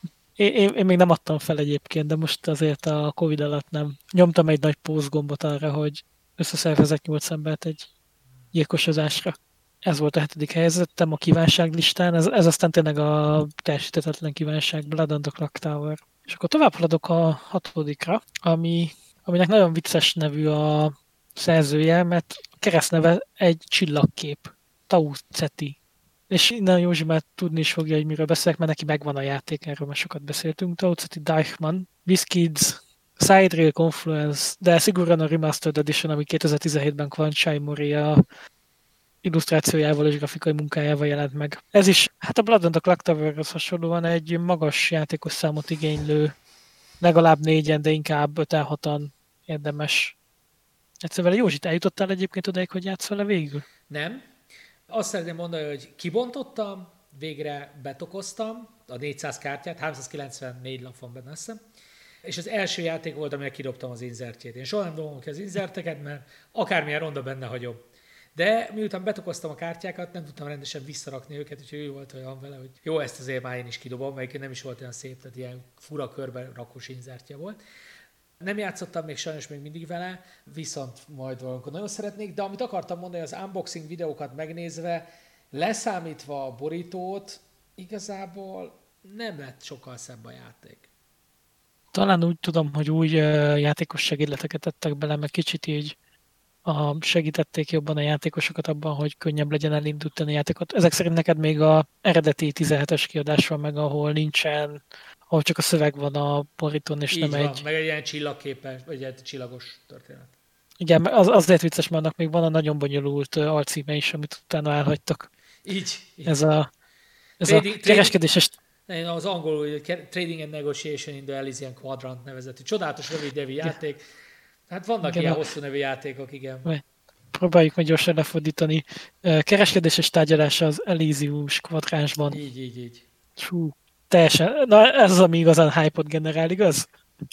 Én még nem adtam fel egyébként, de most azért a Covid alatt nem. Nyomtam egy nagy pózgombot arra, hogy összeszervezek 8 embert egy gyilkosozásra. Ez volt a 7. helyezettem a kívánságlistán, ez aztán tényleg a teljesíthetetlen kívánság, Blood on the Clock Tower. És akkor tovább haladok a 6-ra, aminek nagyon vicces nevű a szerzője, mert a keresztneve egy csillagkép, Tau Ceti. És innen Józsi már tudni is fogja, hogy miről beszélek, mert neki megvan a játék, erről már sokat beszéltünk. Tau Ceti Deichmann, WizKids, Sidereal Confluence, de szigorúan a Remastered Edition, ami 2017-ben Kvanchai Moria illusztrációjával és grafikai munkájával jelent meg. Ez is, hát a Blood on the Clock Towerhoz hasonlóan egy magas játékos számot igénylő, legalább 4-en, de inkább 5-6-an érdemes. Egyszerűen Józsi, te eljutottál egyébként odaig, hogy játsz vele végül? Nem. Azt szeretném mondani, hogy kibontottam, végre betokoztam a 400 kártyát, 394 lap van benne, azt hiszem. És az első játék volt, amire kidobtam az inzertjét. Én soha nem dobom ki az inzerteket, mert akármilyen ronda benne hagyom. De miután betokoztam a kártyákat, nem tudtam rendesen visszarakni őket, úgyhogy ő volt olyan vele, hogy jó, ezt azért már én is kidobom, mert nem is volt olyan szép, tehát ilyen fura körbe rakós inzertje volt. Nem játszottam még sajnos még mindig vele, viszont majd valamikor nagyon szeretnék, de amit akartam mondani, az unboxing videókat megnézve, leszámítva a borítót, igazából nem lett sokkal szebb a játék. Talán úgy tudom, hogy új játékos segédleteket tettek bele, meg kicsit így segítették jobban a játékosokat abban, hogy könnyebb legyen elindítani a játékot. Ezek szerint neked még a eredeti 17-es kiadás van meg, ahol csak a szöveg van a borítón, és így nem van, egy... meg egy ilyen csillagképes, vagy egy csillagos történet. Igen, azért vicces, mert annak még van a nagyon bonyolult alcíme is, amit utána elhagytak. Így. Ez a kereskedéses... Az angolul, Trading and Negotiation in the Elysian Quadrant nevezetű. Csodálatos rövid nevű játék. Hát vannak igen, ilyen hosszú nevű játékok, igen. Próbáljuk meg gyorsan lefordítani. Kereskedés és tárgyalás az Elysius kvadránsban. Így. Hú, teljesen. Na ez az, ami igazán hype-ot generál, igaz?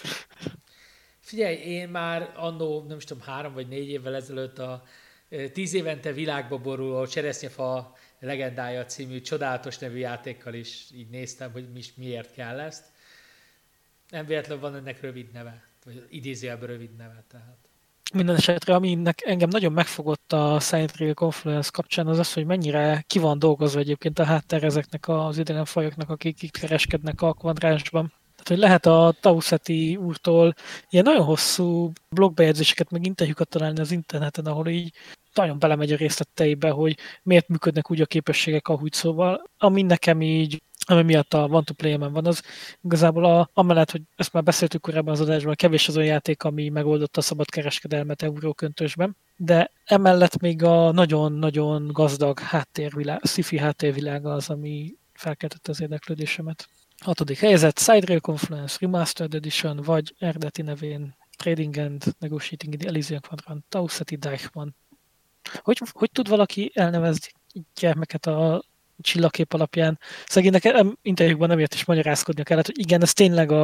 Figyelj, én már annó, nem is tudom, 3 vagy 4 évvel ezelőtt a 10 évente világba boruló Cseresznyefa legendája című csodálatos nevű játékkal is így néztem, hogy miért kell ezt. Nem véletlenül van ennek rövid neve, vagy idézőjelben rövid neve. Tehát. Minden esetre, ami engem nagyon megfogott a Sidereal Confluence kapcsán, az az, hogy mennyire ki van dolgozva egyébként a háttér ezeknek az idegenfajoknak, akik itt kereskednek a kvadránsban. Tehát, hogy lehet a Tau Ceti úrtól ilyen nagyon hosszú blogbejegyzéseket, meg interjúkat találni az interneten, ahol így nagyon belemegy a részleteibe, hogy miért működnek úgy a képességek, ahogy szóval. Ami nekem így, ami miatt a One to Play-en van, az igazából amellett, hogy ezt már beszéltük korábban az adásban, kevés az olyan játék, ami megoldotta a szabad kereskedelmet euróköntösben, de emellett még a nagyon-nagyon gazdag háttérvilág, sci-fi háttérvilága az, ami felkeltette az érdeklődésemet. 6. helyezett, Sidereal Confluence, Remastered Edition, vagy eredeti nevén Trading and Negotiating in the Elysian Quadrant, Tau Ceti Deichmann. Hogy tud valaki elnevezni gyermeket a csillagkép alapján? Szegénynek interjúkban nem ért is magyarázkodnia kellett, hogy igen, ez tényleg a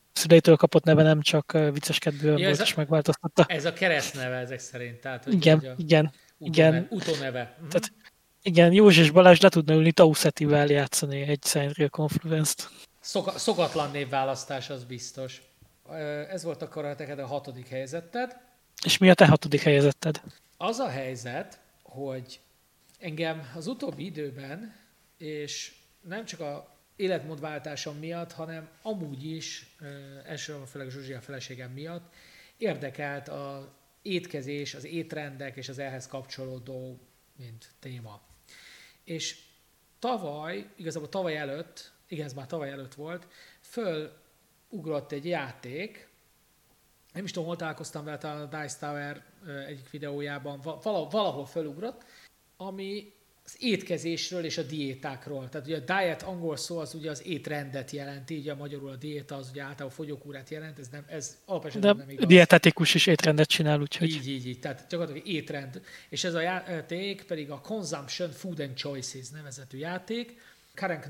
szüleitől kapott neve nem csak vicceskedően Ja, volt, és megváltoztatta. ez a keresztneve ezek szerint, tehát hogy Igen, a igen, igen. utóneve. Tehát igen, József és Balázs le tudna ülni Tauszetivel játszani egy Unreal Confluence-t. Szokatlan névválasztás, az biztos. Ez volt akkor a 6. helyezetted. És mi a te 6. helyezetted? Az a helyzet, hogy engem az utóbbi időben, és nem csak a életmódváltásom miatt, hanem amúgy is, elsősorban főleg Zsuzsia feleségem miatt érdekelt az étkezés, az étrendek és az ehhez kapcsolódó, mint téma. És igazából tavaly előtt, igen, ez már tavaly előtt volt, fölugrott egy játék, nem is tudom, hol találkoztam vele, talán a Dice Tower egyik videójában, valahol fölugrott, ami az étkezésről és a diétákról. Tehát ugye a diet angol szó az ugye az étrendet jelenti, ugye magyarul a diéta az ugye általában fogyókúrát jelent, ez alapesetben nem igaz. Dietetikus is étrendet csinál, úgyhogy... Így. Tehát gyakorlatilag étrend. És ez a játék pedig a Consumption Food and Choices nevezetű játék. Karen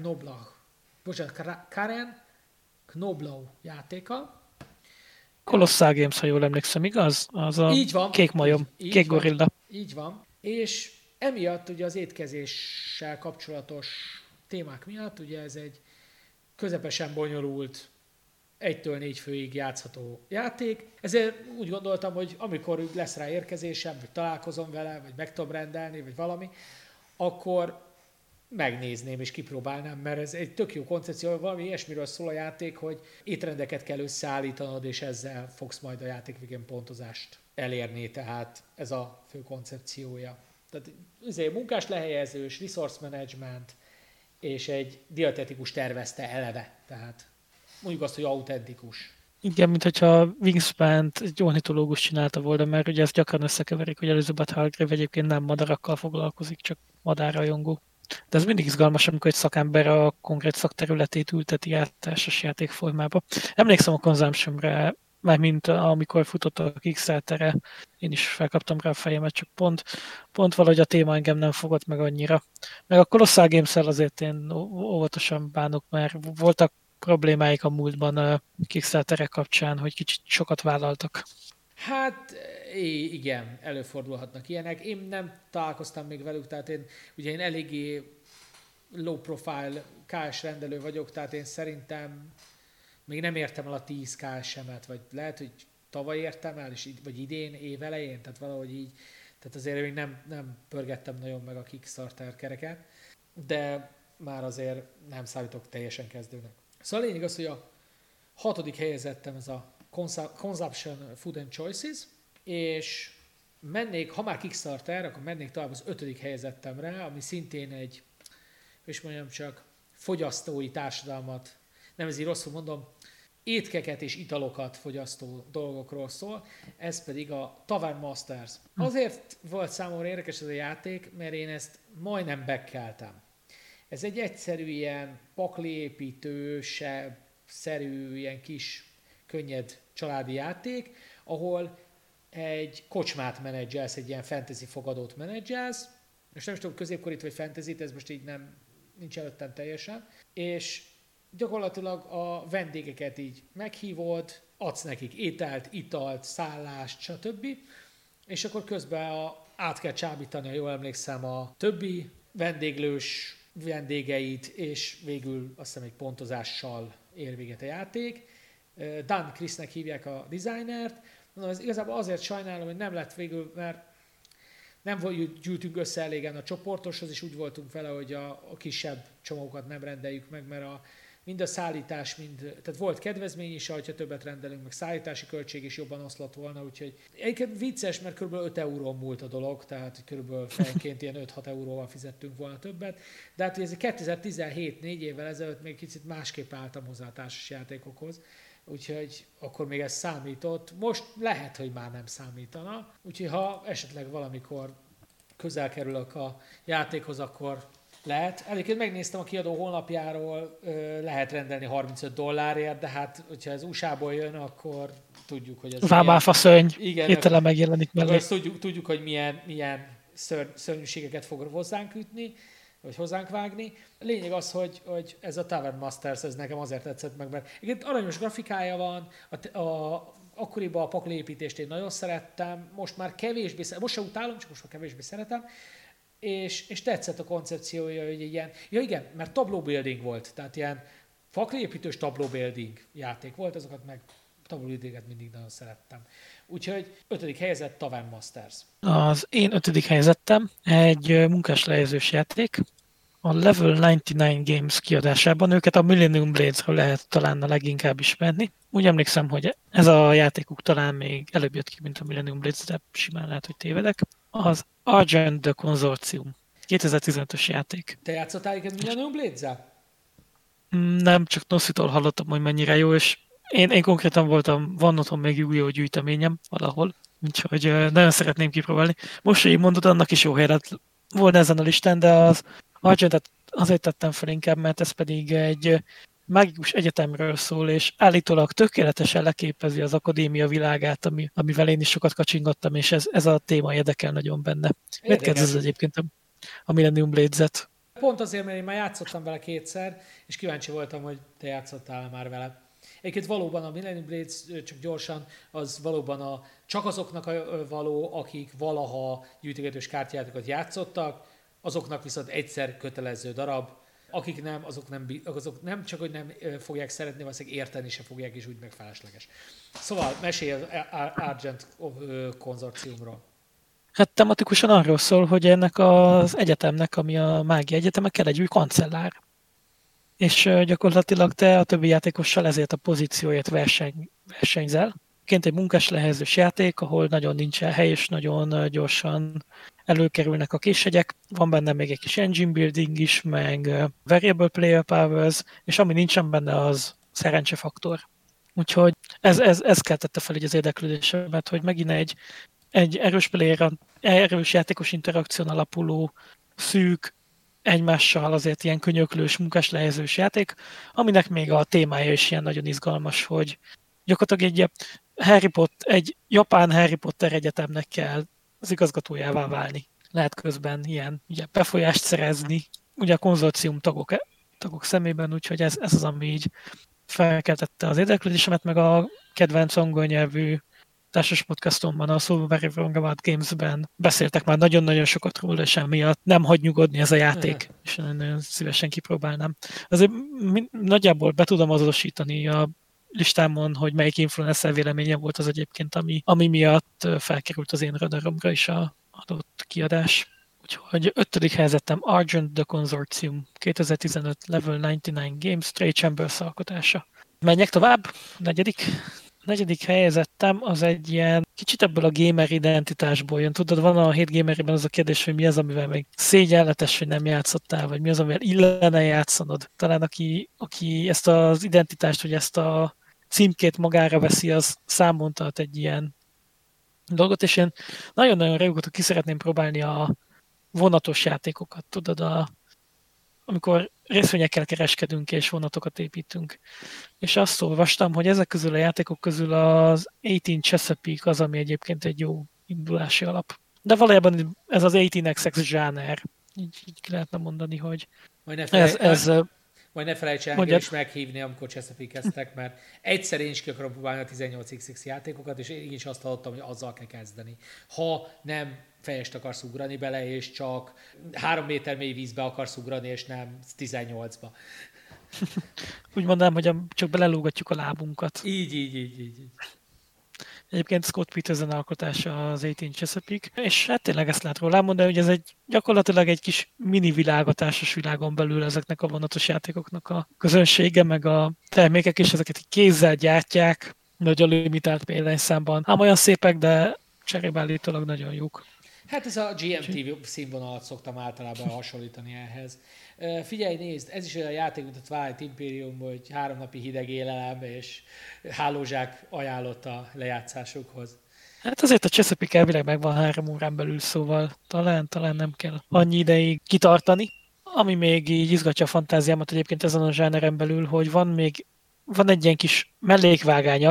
Knobloch játéka. Colossal Games, ha jól emlékszem, igaz? Az a így van, kék majom, kék gorilla. Így van. És emiatt ugye az étkezéssel kapcsolatos témák miatt, ugye ez egy közepesen bonyolult 1-től 4 főig játszható játék. Ezért úgy gondoltam, hogy amikor lesz rá érkezésem, vagy találkozom vele, vagy meg tudom rendelni, vagy valami, akkor megnézném és kipróbálnám, mert ez egy tök jó koncepció, valami ilyesmiről szól a játék, hogy étrendeket kell összeállítanod, és ezzel fogsz majd a játék végén pontozást elérni, tehát ez a fő koncepciója. Tehát munkás lehelyezős, resource management, és egy dietetikus tervezte eleve, tehát mondjuk azt, hogy autentikus. Igen, mint hogyha Wingspan-t egy ornitológus csinálta volna, mert ugye ezt gyakran összekeverik, hogy Elizabeth Hargrave egyébként nem madarakkal foglalkozik, csak madárrajongó. De ez mindig izgalmas, amikor egy szakember a konkrét szakterületét ülteti át társas játékformába. Emlékszem a Consumption-re, mint amikor futott a Kickstarter-re, én is felkaptam rá a fejemet, csak pont valahogy a téma engem nem fogott meg annyira. Meg a Colossal Games-el azért én óvatosan bánok, mert voltak problémáik a múltban a Kickstarter kapcsán, hogy kicsit sokat vállaltak. Hát igen, előfordulhatnak ilyenek. Én nem találkoztam még velük, tehát én eléggé low profile KS rendelő vagyok, tehát én szerintem még nem értem el a 10 KS-emet, vagy lehet, hogy tavaly értem el, vagy idén, évelején, tehát valahogy így. Tehát azért még nem pörgettem nagyon meg a Kickstarter kereket, de már azért nem számítok teljesen kezdőnek. Szóval a lényeg az, hogy a 6. helyezettem ez a Consumption Food and Choices, és ha már Kickstarter, akkor mennék tovább az 5. helyezettemre, ami szintén egy, és mondjam csak, fogyasztói társadalmat, nem ez így rosszul mondom, étkeket és italokat fogyasztó dolgokról szól, ez pedig a Tavern Masters. Azért volt számomra érdekes ez a játék, mert én ezt majdnem bekkeltem. Ez egy egyszerű ilyen pakliépítő, szerű, ilyen kis, könnyed családi játék, ahol egy kocsmát menedzselsz, egy ilyen fantasy fogadót menedzselsz, és nem is tudom, középkorit vagy fantasyt, ez most így nincs előttem teljesen, és gyakorlatilag a vendégeket így meghívod, adsz nekik ételt, italt, szállást, stb. És akkor közben át kell csábítani, ha jól emlékszem, a többi vendéglős vendégeit, és végül azt hiszem egy pontozással ér véget a játék. Dan Chrisnek hívják a designert. Mondom, ez igazából azért sajnálom, hogy nem lett végül, mert nem gyűltünk össze elégen a csoportoshoz, és úgy voltunk vele, hogy a kisebb csomagokat nem rendeljük meg, mert mind a szállítás, tehát volt kedvezmény is, ha többet rendelünk, meg szállítási költség is jobban oszlott volna, úgyhogy egyébként vicces, mert kb. 5 euró múlt a dolog, tehát kb. Fejenként ilyen 5-6 euróval fizettünk volna többet, de hát ez 2017, 4 évvel ezelőtt még kicsit másképp álltam hozzá a társasjátékokhoz, úgyhogy akkor még ez számított. Most lehet, hogy már nem számítana, úgyhogy ha esetleg valamikor közel kerülök a játékhoz, akkor lehet. Egyébként megnéztem a kiadó honlapjáról, lehet rendelni $35, de hát, hogyha ez USA-ból jön, akkor tudjuk, hogy ez Vámáfa szörny, hirtelen megjelenik mellé. Tudjuk, hogy milyen szörnyűségeket fog hozzánk ütni, vagy hozzánk vágni. A lényeg az, hogy ez a Tavern Masters, ez nekem azért tetszett meg, mert egyébként aranyos grafikája van, akkoriban a pakliépítést én nagyon szerettem, most már kevésbé szeretem, most se utálom, csak most már kevésbé szeretem, és tetszett a koncepciója, hogy ilyen, ja igen, mert tableau building volt, tehát ilyen fakliépítős tableau building játék volt, azokat meg tableau buildinget mindig nagyon szerettem. Úgyhogy 5. helyezett Tavern Masters. Az én 5. helyezettem egy munkáslejegyzős játék, a Level 99 Games kiadásában. Őket a Millennium Blades-ről lehet talán a leginkább ismerni. Úgy emlékszem, hogy ez a játékuk talán még előbb jött ki, mint a Millennium Blades, de simán lehet, hogy tévedek. Az Argent the Consortium. 2015-ös játék. Te játszottál egy Millennium Blades-el? Nem, csak Noszitól hallottam, hogy mennyire jó, és én konkrétan van otthon még Yu-Gi-Oh! Gyűjteményem valahol, úgyhogy nagyon szeretném kipróbálni. Most, hogy így mondod, annak is jó helyet volna ezen a listán, de az Argentet azért tettem fel inkább, mert ez pedig egy mágikus egyetemről szól, és állítólag tökéletesen leképezi az akadémia világát, amivel én is sokat kacsingattam, és ez a téma érdekel nagyon benne. Miért kezdesz egyébként a Millennium Blades-et? Pont azért, mert én már játszottam vele 2-szer, és kíváncsi voltam, hogy te játszottál már vele. Egyébként valóban a Millennium Blades, csak gyorsan, az valóban csak azoknak való, akik valaha gyűjtögetős kártyajátékot játszottak, azoknak viszont egyszer kötelező darab, akik nem, azok nem csak, hogy nem fogják szeretni, valószínűleg érteni se fogják, és úgy meg felesleges. Szóval mesélj az Argent konzorciumról. Hát tematikusan arról szól, hogy ennek az egyetemnek, ami a mágia egyeteme, kell egy új kancellár. És gyakorlatilag te a többi játékossal ezért a pozícióért versenyzel. Ként egy munkáslehelyezős játék, ahol nagyon nincsen hely, és nagyon gyorsan előkerülnek a késhegyek. Van benne még egy kis engine building is, meg variable player powers, és ami nincsen benne, az szerencsefaktor. Úgyhogy ez keltette fel így az érdeklődésemet, hogy megint egy erős játékos interakción alapuló, szűk, egymással azért ilyen könyöklős, munkáslehelyezős játék, aminek még a témája is ilyen nagyon izgalmas, hogy gyakorlatilag egy japán Harry Potter egyetemnek kell az igazgatójává válni. Lehet közben ilyen ugye, befolyást szerezni, ugye a konzorcium tagok szemében, úgyhogy ez az, ami így felkeltette az érdeklődésemet, meg a kedvenc angol nyelvű társas podcastomban, a So Very Wrong About Games-ben beszéltek már nagyon-nagyon sokat róla, és emiatt nem hagy nyugodni ez a játék, és nagyon szívesen kipróbálnám. Azért nagyjából be tudom azonosítani a listámon, hogy melyik influencer véleménye volt az egyébként, ami miatt felkerült az én radaromra is a adott kiadás. Úgyhogy 5. helyezettem Argent the Consortium, 2015 Level 99 Games, Trey Chambers alkotása. Menjek tovább, 4. 4. helyezettem az egy ilyen kicsit ebből a gamer identitásból jön. Tudod, van a 7 gameriben az a kérdés, hogy mi az, amivel még szégyenletes, hogy nem játszottál, vagy mi az, amivel illene játszanod. Talán aki ezt az identitást, vagy ezt a címkét magára veszi, az számon tart egy ilyen dolgot, és én nagyon-nagyon régóta ki szeretném próbálni a vonatos játékokat. Tudod, amikor részvényekkel kereskedünk és vonatokat építünk. És azt olvastam, hogy ezek közül a játékok közül az 18 Chesapeake az, ami egyébként egy jó indulási alap. De valójában ez az 18XX zsáner. Így ki lehetne mondani, hogy Majd ne felejts el engem is meghívni, amikor Chesapeake-eztek, mert egyszer én is ki akarom próbálni a 18XX játékokat, és én is azt hallottam, hogy azzal kell kezdeni. Ha nem fejest akarsz ugrani bele, és csak 3 méter mély vízbe akarsz ugrani, és nem 18-ba. Úgy mondanám, hogy csak belelógatjuk a lábunkat. Így. Egyébként Scott Peterson alkotása az 18 Chesapeake, és hát tényleg ezt lehet róla mondani, hogy ez gyakorlatilag egy kis mini világ a társas világon belül ezeknek a vonatos játékoknak a közönsége, meg a termékek, és ezeket kézzel gyártják, nagyon limitált példányszámban. Ám olyan szépek, de cserébe állítólag nagyon jók. Hát ez a GMT színvonalat szoktam általában hasonlítani ehhez. Figyelj, nézd, ez is olyan játék, mint a Twilight Imperium, hogy 3 napi hideg élelem és hálózsák ajánlott a lejátszásukhoz. Hát azért a Chesapeake elvileg megvan 3 órán belül, szóval talán nem kell annyi ideig kitartani. Ami még így izgatja a fantáziámat egyébként ezen a zsáneren belül, hogy van egy ilyen kis mellékvágánya,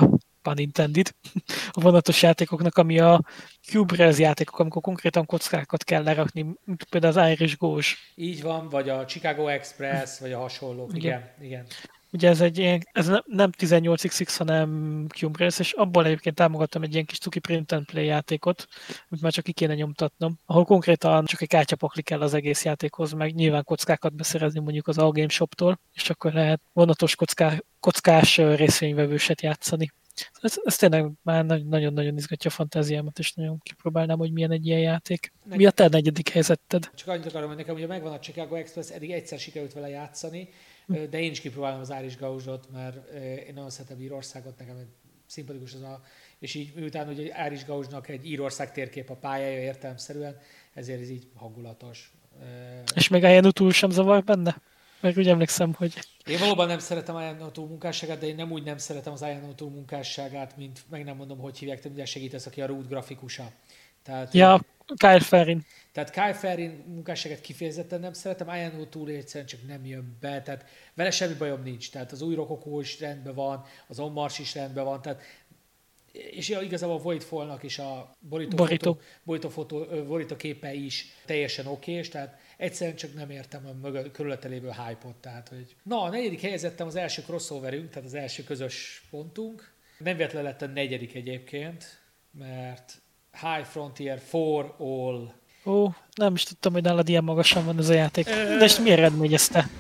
pun intended, a vonatos játékoknak, ami a Cube Rails játékok, amikor konkrétan kockákat kell lerakni, mint például az Irish Gauge. Így van, vagy a Chicago Express, vagy a hasonlók. Igen, igen. Ugye ez egy ilyen, ez nem 18xx, hanem Cube Rails, és abból egyébként támogattam egy ilyen kis cuki print and play játékot, amit már csak ki kéne nyomtatnom, ahol konkrétan csak egy kártyapakli kell az egész játékhoz, meg nyilván kockákat beszerezni mondjuk az All Game Shop-tól, és akkor lehet vonatos kockás részvényvevőset játszani. Ez tényleg már nagyon-nagyon izgatja a fantáziámat, és nagyon kipróbálnám, hogy milyen egy ilyen játék. Mi a te negyedik helyzeted? Csak annyit akarom, hogy nekem ugye megvan a Chicago Express, eddig egyszer sikerült vele játszani, de én is kipróbálom az Irish Gauge-ot, mert én nagyon szeretem Írországot, nekem szimpatikus az és így miután ugye Irish Gauge-nak egy Írország térkép a pályája értelemszerűen, ezért ez így hangulatos. És még Ayano túl sem zavar benne? Meg úgy emlékszem, hogy... Én valóban nem szeretem Ayano túl munkásságát, de én nem úgy nem szeretem az Ayano túl munkásságát, mint meg nem mondom, hogy hívják, te mindjárt segítesz, aki a Root grafikusa. Tehát, ja, Kyle Ferrin. Tehát Kyle Ferrin munkásságát kifejezetten nem szeretem, Ayano túl egyszerűen csak nem jön be, tehát vele semmi bajom nincs. Tehát az új Rokokó is rendben van, az On Mars is rendben van, tehát és igazából a Voidfallnak is a borító képe is teljesen okés, tehát egyszerűen csak nem értem a körülötte lévő hype-ot. Tehát, hogy... Na, a negyedik helyezettem az első crossoverünk, tehát az első közös pontunk. Nem véletlenül lett a negyedik egyébként, mert High Frontier for All. Ó, nem is tudtam, hogy nálad ilyen magasan van ez a játék. De és miért eredményezte?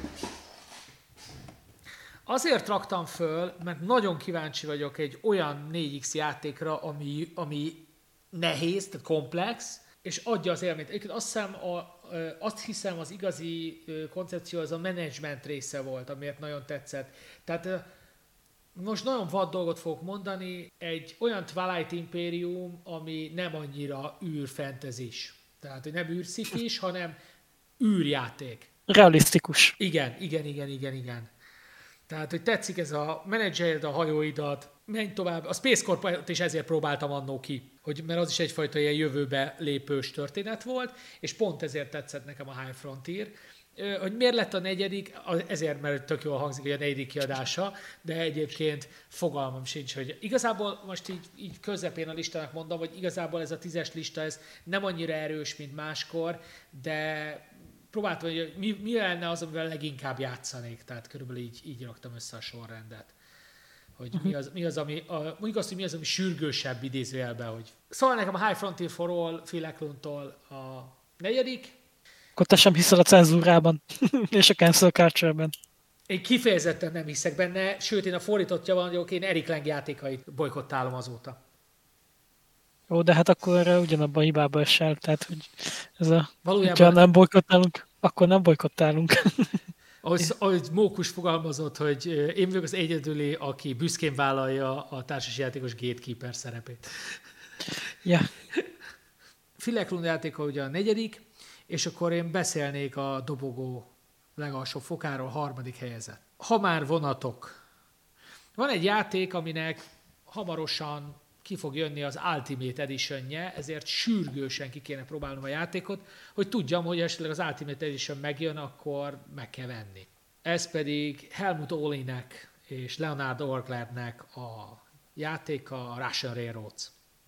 Azért raktam föl, mert nagyon kíváncsi vagyok egy olyan 4X játékra, ami nehéz, tehát komplex, és adja az élményt. Egyébként azt hiszem az igazi koncepció az a management része volt, amiért nagyon tetszett. Tehát most nagyon vad dolgot fogok mondani, egy olyan Twilight Imperium, ami nem annyira űrfentezis. Tehát, hogy nem űrszifis, hanem űrjáték. Realisztikus. Igen. Tehát, hogy tetszik ez a menedzsered a hajóidat, menj tovább. A Space Corp-ot is ezért próbáltam annó ki, mert az is egyfajta ilyen jövőbe lépős történet volt, és pont ezért tetszett nekem a High Frontier. Hogy miért lett a negyedik, ezért, mert tök jól hangzik, hogy a negyedik kiadása, de egyébként fogalmam sincs, hogy igazából most így közepén a listának mondom, hogy igazából ez a 10-es lista, ez nem annyira erős, mint máskor, de próbáltam, hogy mi lenne az, amivel leginkább játszanék, tehát körülbelül így raktam össze a sorrendet. Hogy mi az, ami sürgősebb idézőjelben, hogy... Szóval nekem a High Frontier for All Phil Eklundtól a negyedik. Akkor te sem hiszel a cenzúrában, és a cancel culture-ben. Én kifejezetten nem hiszek benne, sőt én a fordítottja van, hogy én Eric Lang játékait bolykottálom azóta. Ó, de hát akkor ugyanabban a hibába esel, tehát hogy ez a... Valójában... Ha nem bolykottálunk, akkor nem bolykottálunk. Ahogy Mókus fogalmazott, hogy én vagyok az egyedüli, aki büszkén vállalja a társasjátékos gatekeeper szerepét. Ja. Phil Eklund játéka ugye a negyedik, és akkor én beszélnék a dobogó legalsóbb fokáról, harmadik helyezett. Ha már vonatok. Van egy játék, aminek hamarosan ki fog jönni az Ultimate Edition-je, ezért sürgősen ki kéne próbálnom a játékot, hogy tudjam, hogy esetleg az Ultimate Edition megjön, akkor meg kell venni. Ez pedig Helmut Ohlinek és Leonard Orglernek a játéka, a Russian Railroads.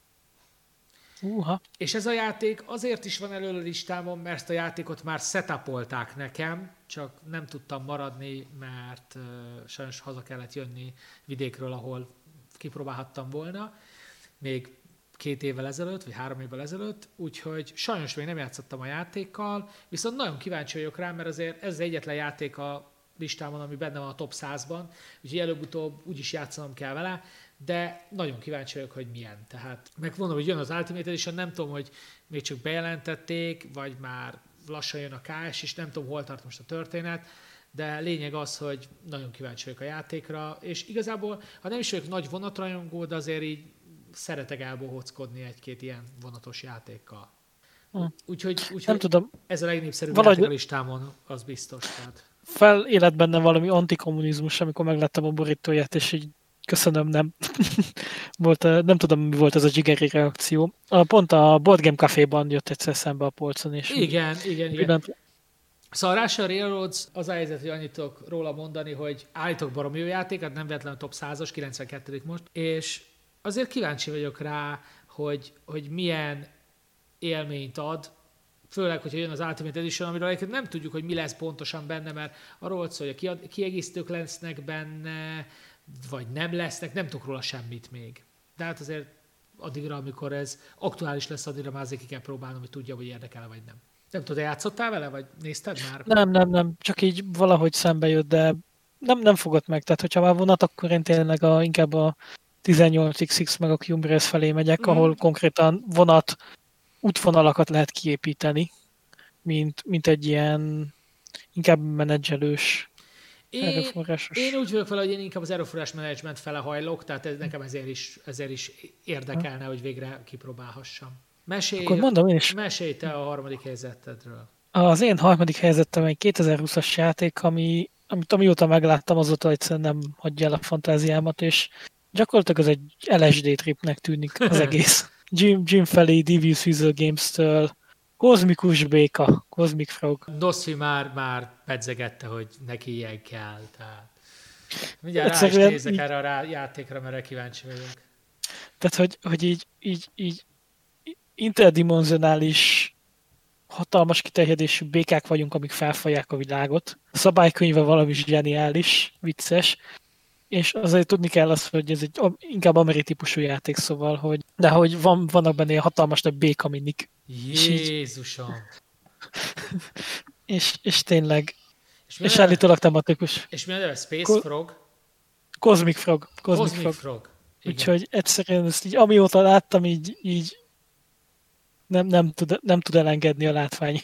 És ez a játék azért is van elő a listámon, mert ezt a játékot már setupolták nekem, csak nem tudtam maradni, mert sajnos haza kellett jönni vidékről, ahol kipróbálhattam volna, még 2 évvel ezelőtt, vagy 3 évvel ezelőtt, úgyhogy sajnos még nem játszottam a játékkal, viszont nagyon kíváncsi vagyok rá, mert azért ez az egyetlen játék a listámon, ami benne van a top 100-ban, úgyhogy előbb-utóbb úgyis játszanom kell vele, de nagyon kíváncsi vagyok, hogy milyen. Tehát megmondom, hogy jön az Ultimate Edition, nem tudom, hogy még csak bejelentették, vagy már lassan jön a KS, és nem tudom, hol tart most a történet, de lényeg az, hogy nagyon kíváncsi vagyok a játékra, és igazából, ha nem is vagyok nagy vonatrajongó, de azért így szeretek elbohóckodni egy-két ilyen vonatos játékkal. Úgyhogy nem tudom. Ez a legnépszerűbb játék a listámon, az biztos. Tehát. Felélet benne valami antikommunizmus, amikor megláttam a borítóját, és így köszönöm, nem. Nem tudom, mi volt ez a zsigeri reakció. Pont a Board Game Café-ban jött egyszer szembe a polcon. És igen. Szóval a Russian Railroads az a helyzet, hogy annyit tudok róla mondani, hogy állítok baromi jó játék, hát nem véletlenül a top 100-as, 92. most, és azért kíváncsi vagyok rá, hogy milyen élményt ad, főleg, hogyha jön az Ultimate Edition, amiről egyébként nem tudjuk, hogy mi lesz pontosan benne, mert arról volt szó, hogy a kiegészítők lesznek benne, vagy nem lesznek, nem tudok róla semmit még. De hát azért addigra, amikor ez aktuális lesz, addigra már azért ki kell próbálnom, hogy tudja, hogy érdekel vagy nem. Nem tudod, játszottál vele, vagy nézted már? Nem, csak így valahogy szembe jött, de nem fogott meg. Tehát, hogyha már vonat, akkor én tényleg inkább a 18XX meg a Cube Race felé megyek, ahol konkrétan útvonalakat lehet kiépíteni, mint egy ilyen inkább menedzselős erőforrásos. Én úgy vagyok vele, hogy én inkább az erőforrás menedzsment fele hajlok, tehát nekem ezért is érdekelne, hogy végre kipróbálhassam. Mesélj te a harmadik helyzetedről. Az én harmadik helyzetem egy 2020-as játék, amit amióta megláttam, azóta egyszerűen nem hagyja el a fantáziámat, és gyakorlatilag ez egy LSD tripnek tűnik az egész. Jim Felé, Devious Weasel Games-től, kozmikus béka, Cosmic Frog. Nosfi már pedzegette, hogy neki ilyen kell. Tehát. Mindjárt rá is nézek erre a játékra, mert kíváncsi vagyok. Tehát, hogy így interdimensionális, hatalmas kiterjedésű békák vagyunk, amik felfalják a világot. A szabálykönyve valami zseniális, vicces, és azért tudni kell azt, hogy ez egy inkább amerikai típusú játék, szóval, de hogy vannak benne ilyen hatalmas nagy békaminik. Jézusom! És tényleg, és állítólag tematikus. És mi a Space Frog? Cosmic Frog. Úgyhogy egyszerűen ezt így, amióta láttam, így nem tud elengedni a látvány.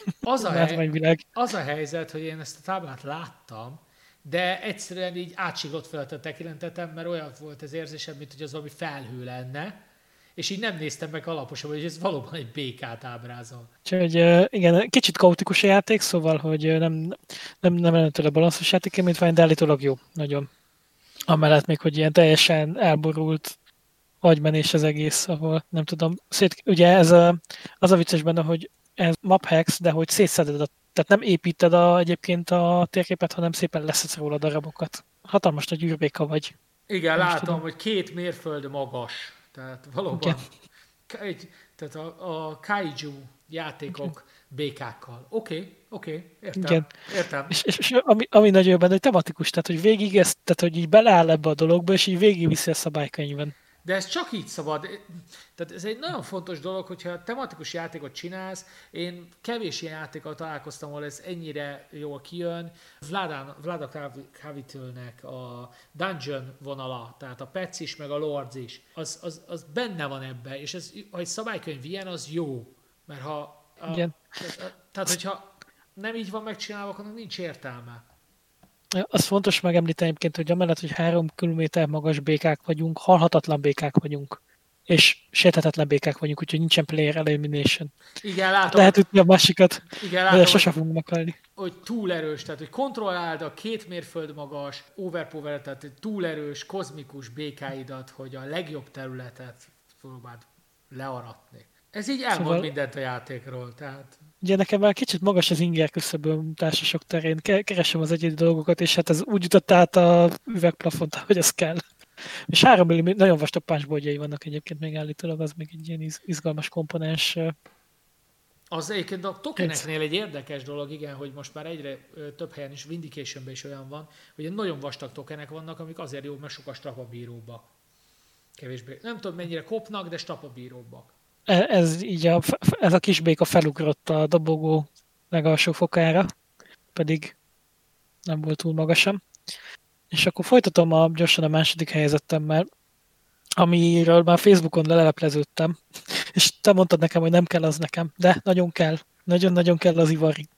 Az a helyzet, hogy én ezt a táblát láttam, de egyszerűen így átsiklott fel a tekintetem, mert olyan volt az érzésem, mint hogy az valami felhő lenne, és így nem néztem meg alaposan, hogy ez valóban egy békát ábrázol. Úgyhogy igen, kicsit kaotikus a játék, szóval, hogy nem lenne tőle balanszos játékélmény, de állítólag jó, nagyon. Amellett még, hogy ilyen teljesen elborult agymenés az egész, ahol nem tudom, ugye ez az a vicces benne, hogy ez map hacks, de hogy szétszeded, tehát nem építed egyébként a térképet, hanem szépen leszedsz róla darabokat. Hatalmas nagy űrbéka vagy. Igen, látom, hogy 2 mérföld magas. Tehát valóban tehát a kaiju játékok békákkal. Oké, értem. És ami nagyon benne, hogy tematikus, tehát hogy végig ezt, tehát hogy így beleáll ebbe a dologba, és így végig viszi a szabálykönyvben. De ez csak így szabad. Tehát ez egy nagyon fontos dolog, hogyha tematikus játékot csinálsz. Én kevés ilyen játékkal találkoztam, ahol ez ennyire jól kijön. Vlada Kavitylnek a Dungeon vonala, tehát a Pets is, meg a Lords is, az benne van ebbe, és ez, ha egy szabálykönyv ilyen, az jó. Mert tehát hogyha nem így van megcsinálva, akkor nincs értelme. Az fontos megemlíteni egyébként, hogy amellett, hogy 3 kilométer magas békák vagyunk, halhatatlan békák vagyunk. És sérthetetlen békák vagyunk, úgyhogy nincsen player elimination. Igen, látom. Lehet ütni a másikat, látom, de sose fogunk meghalni. Hogy túl erős, tehát hogy kontrolláld a 2 mérföld magas, overpowered, tehát túl erős, kozmikus békáidat, hogy a legjobb területet próbáld learatni. Ez így elmond mindent a játékról, tehát... Ugye nekem már kicsit magas az inger küszöböm társasok terén, keresem az egyedi dolgokat, és hát ez úgy jutott át a üvegplafont, hogy ez kell. És 3 mm nagyon vastag punchboardjai vannak egyébként még állítólag, az még egy ilyen izgalmas komponens. Az egyébként a tokeneknél egy érdekes dolog, igen, hogy most már egyre több helyen is, Vindicationben is olyan van, hogy nagyon vastag tokenek vannak, amik azért jó, mert sokkal strapabíróbbak. Kevésbé. Nem tudom mennyire kopnak, de strapabíróbbak. Ez a kis béka felugrott a dobogó legalsó fokára, pedig nem volt túl magasan. És akkor folytatom gyorsan a második helyzetemmel, amiről már Facebookon lelepleződtem, és te mondtad nekem, hogy nem kell az nekem, de nagyon kell. Nagyon-nagyon kell az Ivari.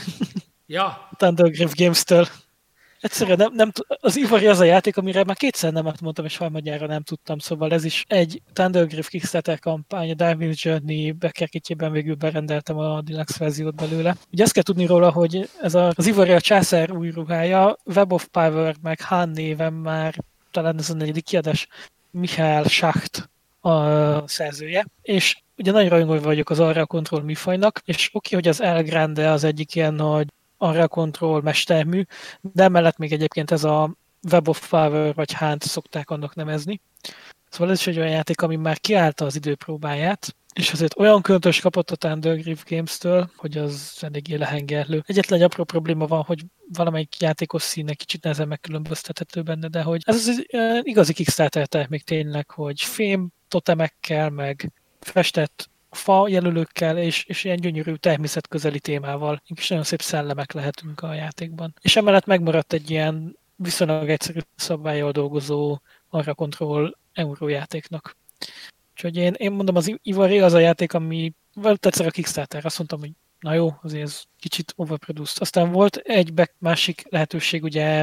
Ja. Thundergriff Games-től. Egyszerűen az Ivari az a játék, amire már 2-szer nemet mondtam, és harmadjára nem tudtam, szóval ez is egy Thundergriff Kickstarter kampány, a Darwin's Journey bekerkítjében végül berendeltem a deluxe verziót belőle. Ugye azt kell tudni róla, hogy ez az Ivari a császár új ruhája, Web of Power meg Han néven már talán ez a 4. kiadás, Michael Schacht a szerzője, és ugye nagyon rajongója vagyok az Aria Control műfajnak, és oké, hogy az El Grande az egyik ilyen nagy Aria Control mestermű, de emellett még egyébként ez a Web of Power vagy HANT szokták annak nevezni. Szóval ez is egy olyan játék, ami már kiállta az időpróbáját, és azért olyan köntös kapott a Thundergriff Games-től, hogy az eléggé lehengerlő. Egyetlen egy apró probléma van, hogy valamelyik játékos színe kicsit nehezen megkülönböztethető benne, de hogy ez az igazi Kickstarter termék tényleg, hogy fém totemekkel, meg festett fa jelölőkkel, és ilyen gyönyörű természetközeli témával, és nagyon szép szellemek lehetünk a játékban. És emellett megmaradt egy ilyen viszonylag egyszerű szabállyal dolgozó arra control eurójátéknak. Úgyhogy én mondom, az Ivory az a játék, ami egyszer a Kickstarter, azt mondtam, hogy na jó, azért ez kicsit overproduced. Aztán volt egy másik lehetőség, ugye,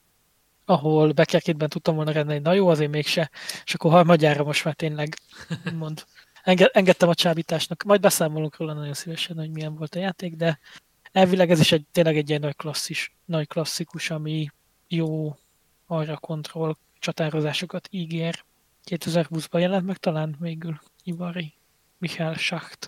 ahol Backer-Kitben tudtam volna rendelni, na jó, azért mégse, és akkor harmadjára most már tényleg engedtem a csábításnak. Majd beszámolunk róla nagyon szívesen, hogy milyen volt a játék, de elvileg ez is tényleg egy ilyen nagy klasszikus, ami jó arra kontroll csatározásokat ígér. 2020-ban jelent meg talán végül Ivari Michael Schacht.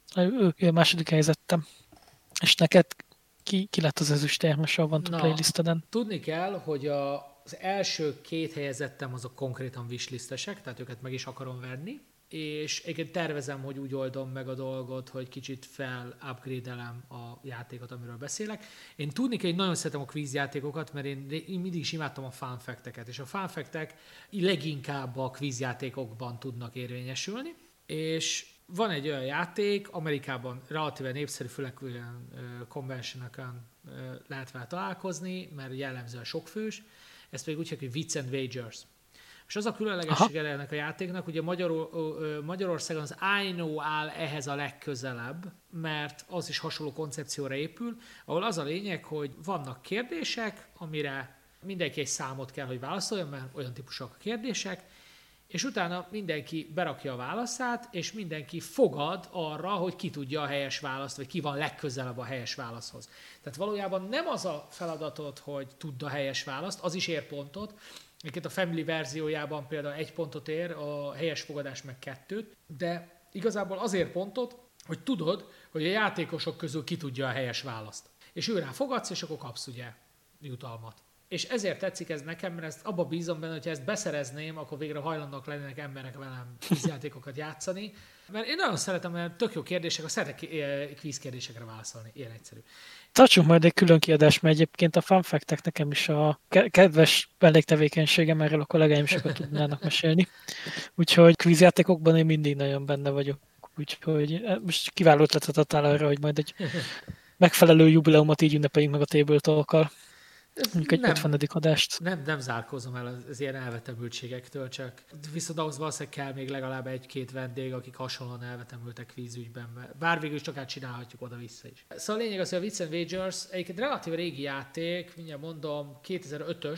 Ő második helyzettem. És neked ki lett az ezüstérmes a Van to Playlisteden? Tudni kell, hogy az első 2 helyezettem azok konkrétan wishlistesek, tehát őket meg is akarom venni, és egyébként tervezem, hogy úgy oldom meg a dolgot, hogy kicsit fel-upgrade-elem a játékot, amiről beszélek. Én tudni kell, hogy nagyon szeretem a kvízjátékokat, mert én mindig is imádtam a fun fact-eket, és a fun fact-ek leginkább a kvízjátékokban tudnak érvényesülni, és van egy olyan játék, Amerikában relatíve népszerű, főleg olyan conventionokon lehet vele találkozni, mert jellemzően sokfős, ez pedig úgy hívják, hogy Wits and Wagers. És az a különlegessége ennek a játéknak, ugye Magyarországon az I Know áll ehhez a legközelebb, mert az is hasonló koncepcióra épül, ahol az a lényeg, hogy vannak kérdések, amire mindenki egy számot kell, hogy válaszoljon, mert olyan típusok a kérdések, és utána mindenki berakja a válaszát, és mindenki fogad arra, hogy ki tudja a helyes választ, vagy ki van legközelebb a helyes válaszhoz. Tehát valójában nem az a feladatod, hogy tudd a helyes választ, az is ér pontot. Egyébként a Family verziójában például 1 pontot ér, a helyes fogadás meg 2, de igazából azért pontot, hogy tudod, hogy a játékosok közül ki tudja a helyes választ. És őrá fogadsz, és akkor kapsz ugye jutalmat. És ezért tetszik ez nekem, mert ezt abba bízom benne, hogyha ezt beszerezném, akkor végre hajlandóak lennének emberek velem kvízjátékokat játszani. Mert én nagyon szeretem, mert tök jó kérdések, szeretek kvízkérdésekre válaszolni. Ilyen egyszerű. Tartsunk majd egy külön kiadást, mert egyébként a fun fact-ek nekem is a kedves vendégtevékenységem, erről a kollégáim sokat tudnának mesélni. Úgyhogy kvízjátékokban én mindig nagyon benne vagyok. Úgyhogy most kiváló ötletet adtál arra, hogy majd egy megfelelő jubileumot így ünnepeljünk meg a Table Talk-kal. Mondjuk egy 50. adást. Nem zárkózom el az ilyen elvetemültségektől, csak viszont ahhoz valószínűleg kell még legalább 1-2 vendég, akik hasonlóan elvetemültek kvízügyben. Bár végül is csak csinálhatjuk oda-vissza is. Szóval a lényeg az, hogy a Wits and Wagers egyébként relatív régi játék, mindjárt mondom, 2005-ös,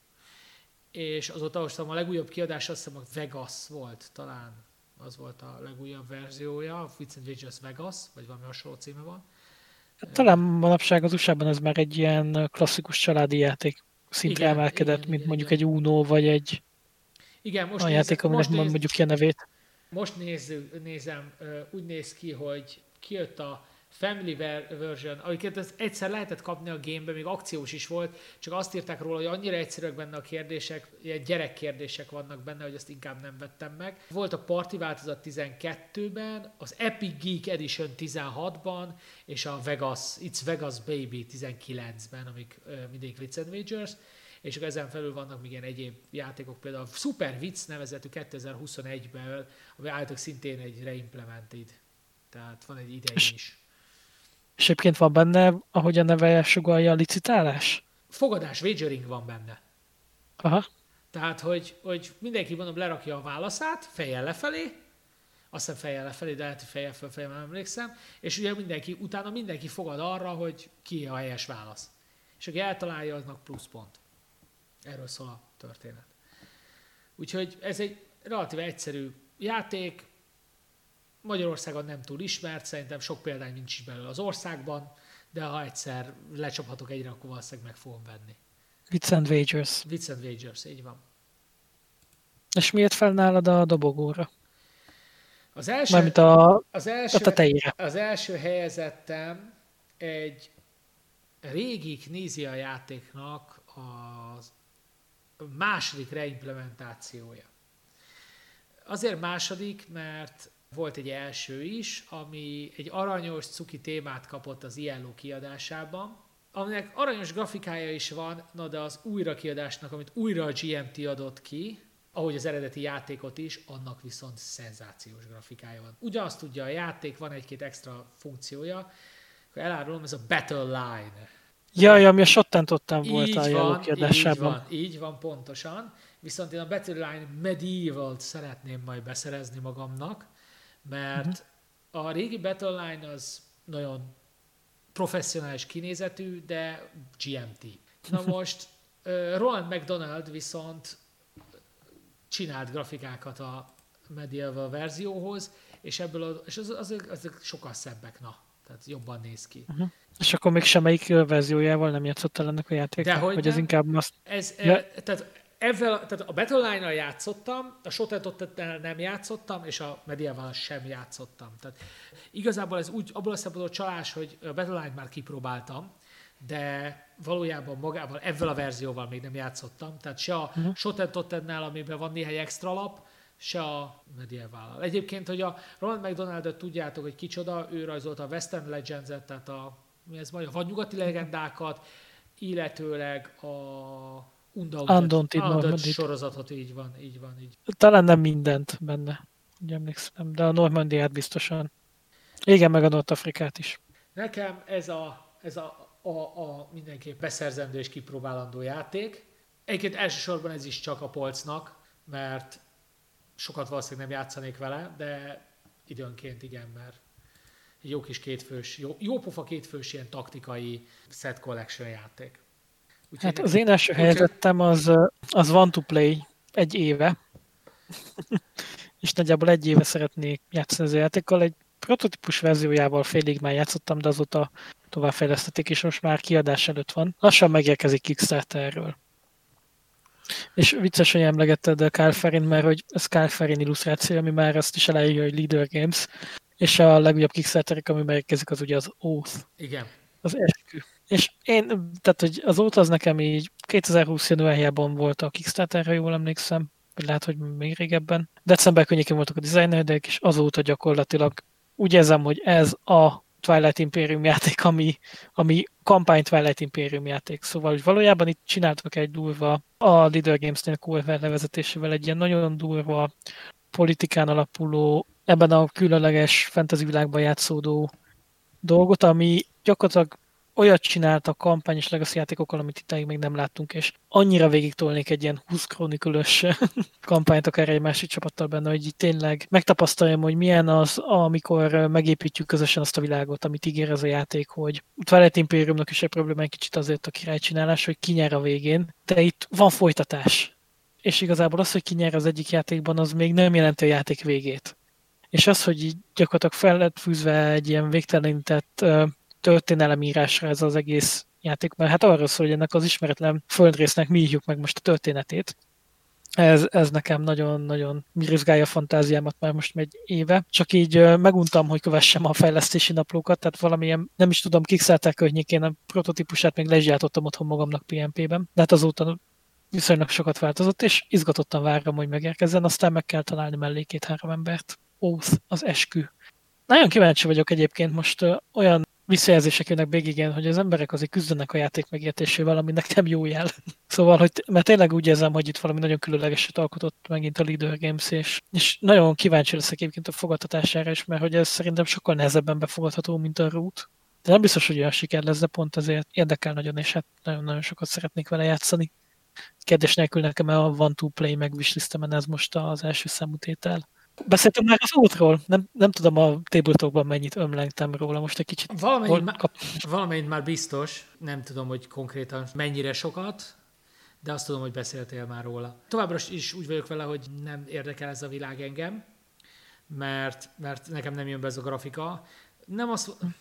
és azóta a legújabb kiadás azt hiszem a Vegas volt, talán az volt a legújabb verziója, a Wits and Wagers Vegas, vagy valami hasonló címe van. Talán manapság az USA-ban ez már egy ilyen klasszikus családi játék szintre emelkedett, mint mondjuk egy Uno, vagy egy olyan játék, aminek mondjuk ki a nevét. Most nézem, úgy néz ki, hogy kijött a Family version, amiket egyszer lehetett kapni a gamebe, még akciós is volt, csak azt írták róla, hogy annyira egyszerűek benne a kérdések, ilyen gyerekkérdések vannak benne, hogy azt inkább nem vettem meg. Volt a Party változat 12-ben, az Epic Geek Edition 16-ban, és a Vegas, It's Vegas Baby 19-ben, amik mindig Wits and Wagers, és ezen felül vannak még ilyen egyéb játékok, például a Super Wits nevezetű 2021-ben, ami állítólag szintén egy reimplemented, tehát van egy idei is. És egyébként van benne, ahogy a neve sugallja, a licitálás? Fogadás, wagering van benne. Aha. Tehát, hogy mindenki, mondom, lerakja a válaszát, fejjel lefelé, azt hiszem fejjel lefelé, de lehet, hogy fejjel fölfelé, nem emlékszem, és ugye utána mindenki fogad arra, hogy ki a helyes válasz. És aki eltalálja, aznak pluszpont. Erről szól a történet. Úgyhogy ez egy relatíve egyszerű játék, Magyarországon nem túl ismert, szerintem sok példány nincs is belőle az országban, de ha egyszer lecsaphatok egyre, akkor valószínűleg meg fogom venni. Wits and Wagers. Wits and Wagers, így van. És miért fel nálad a dobogóra? Az első, mármint a tetejére. Az első helyezettem egy régi Knizia játéknak a második reimplementációja. Azért második, mert volt egy első is, ami egy aranyos, cuki témát kapott az ILO kiadásában, aminek aranyos grafikája is van, na de az újrakiadásnak, amit újra a GMT adott ki, ahogy az eredeti játékot is, annak viszont szenzációs grafikája van. Ugyanazt tudja a játék, van egy-két extra funkciója, akkor elárulom, ez a Battle Line. Jaj, ami a Shotten volt a ILO kiadásában. Így van, pontosan. Viszont én a Battle Line Medieval-t szeretném majd beszerezni magamnak, mert a régi Battle Line az nagyon professzionális kinézetű, de GMT. Na most Roland McDonald viszont csinált grafikákat a Medieval verzióhoz, és ebből azok sokkal szebbek, tehát jobban néz ki. És akkor még semmelyik verziójával nem játszottál ennek a játéknak? Dehogy vagy nem. ez inkább azt... Tehát a Battle Line-nal játszottam, a Shotten-tel nem játszottam, és a Medieval sem játszottam. Tehát igazából ez úgy, abból a szempontból csalás, hogy a Battle Line már kipróbáltam, de valójában magával, ezzel a verzióval még nem játszottam. Tehát se a Shotten-nál, amiben van néhány extra lap, se a Medieval. Egyébként, hogy a Ronald McDonaldot tudjátok, hogy kicsoda, ő rajzolta a Western Legends-et, tehát a vadnyugati legendákat, illetőleg a Undaunted sorozatot, így van. Talán nem mindent benne, úgy emlékszem, de a Normandiát biztosan. Igen, meg a Nord-Afrikát is. Nekem ez a mindenképp beszerzendő és kipróbálandó játék. Egyébként elsősorban ez is csak a polcnak, mert sokat valószínűleg nem játszanék vele, de időnként igen, mert egy jó kis kétfős, jó pofa kétfős ilyen taktikai set collection játék. Úgyhogy hát az én első helyzetem az One to Play egy éve, és nagyjából egy éve szeretnék játszani az játékkal. Egy prototípus verziójával félig már játszottam, de azóta továbbfejlesztették, és most már kiadás előtt van. Lassan megérkezik Kickstarterről. És vicces, hogy emlegetted a Carl Ferrin, mert hogy ez Carl Ferrin illusztráció, ami már ezt is elárulja, hogy Leader Games, és a legújabb Kickstarterek, ami megérkezik, az ugye az Oath. Igen. Az eskü. És én, tehát hogy az Oath az nekem így 2020 januárjában volt a Kickstarterre, jól emlékszem, vagy lehet, hogy még régebben. December környékén voltak a designerek, és azóta gyakorlatilag úgy érzem, hogy ez a Twilight Imperium játék, ami kampány Twilight Imperium játék. Szóval, hogy valójában itt csináltak egy durva, a Leader Games-nél Core levezetésével egy ilyen nagyon durva politikán alapuló, ebben a különleges fantasy világban játszódó dolgot, ami gyakorlatilag olyat csinált a kampány és legacy játékokkal, amit itt még nem láttunk, és annyira végig tolnék egy ilyen 20 krónikulös kampányt akár egy másik csapattal benne, hogy így tényleg megtapasztaljam, hogy milyen az, amikor megépítjük közösen azt a világot, amit ígér ez a játék, hogy Twilight Imperiumnak is egy probléma egy kicsit azért a királycsinálás, hogy ki nyer a végén, de itt van folytatás. És igazából az, hogy ki nyer az egyik játékban, az még nem jelenti a játék végét. És az, hogy így gyakorlatilag fel lett fűzve egy ilyen végtelenített történelemírásra ez az egész játék, mert hát arról szól, hogy ennek az ismeretlen földrésznek mi írjuk meg most a történetét. Ez nekem nagyon-nagyon mirizgálja a fantáziámat már most egy éve. Csak így meguntam, hogy kövessem a fejlesztési naplókat, tehát valamilyen, nem is tudom, Kickstarter környékén a prototípusát még le is gyártottam otthon magamnak PNP-ben, de hát azóta viszonylag sokat változott, és izgatottan várom, hogy megérkezzen, aztán meg kell találni mellé 2-3 embert. Oath, az eskü. Nagyon kíváncsi vagyok egyébként, most olyan visszajelzések jönnek végigén, hogy az emberek azért küzdenek a játék megértésével, aminek nem jó jel. Szóval, hogy, mert tényleg úgy érzem, hogy itt valami nagyon különlegeset alkotott megint a Leader Games, és nagyon kíváncsi leszek egyébként a fogadtatására is, mert hogy ez szerintem sokkal nehezebben befogadható, mint a Root. De nem biztos, hogy olyan siker lesz, de pont ezért érdekel nagyon, és hát nagyon-nagyon sokat szeretnék vele játszani. Kérdés nélkül nekem a One to Play meg wishlistemen ez most az első számú tétel. Beszéltünk már az útról, nem tudom a tabletopban mennyit ömlengtem róla, most egy kicsit. Valamelyik már biztos, nem tudom, hogy konkrétan mennyire sokat, de azt tudom, hogy beszéltél már róla. Továbbra is úgy vagyok vele, hogy nem érdekel ez a világ engem, mert nekem nem jön be ez a grafika. Nem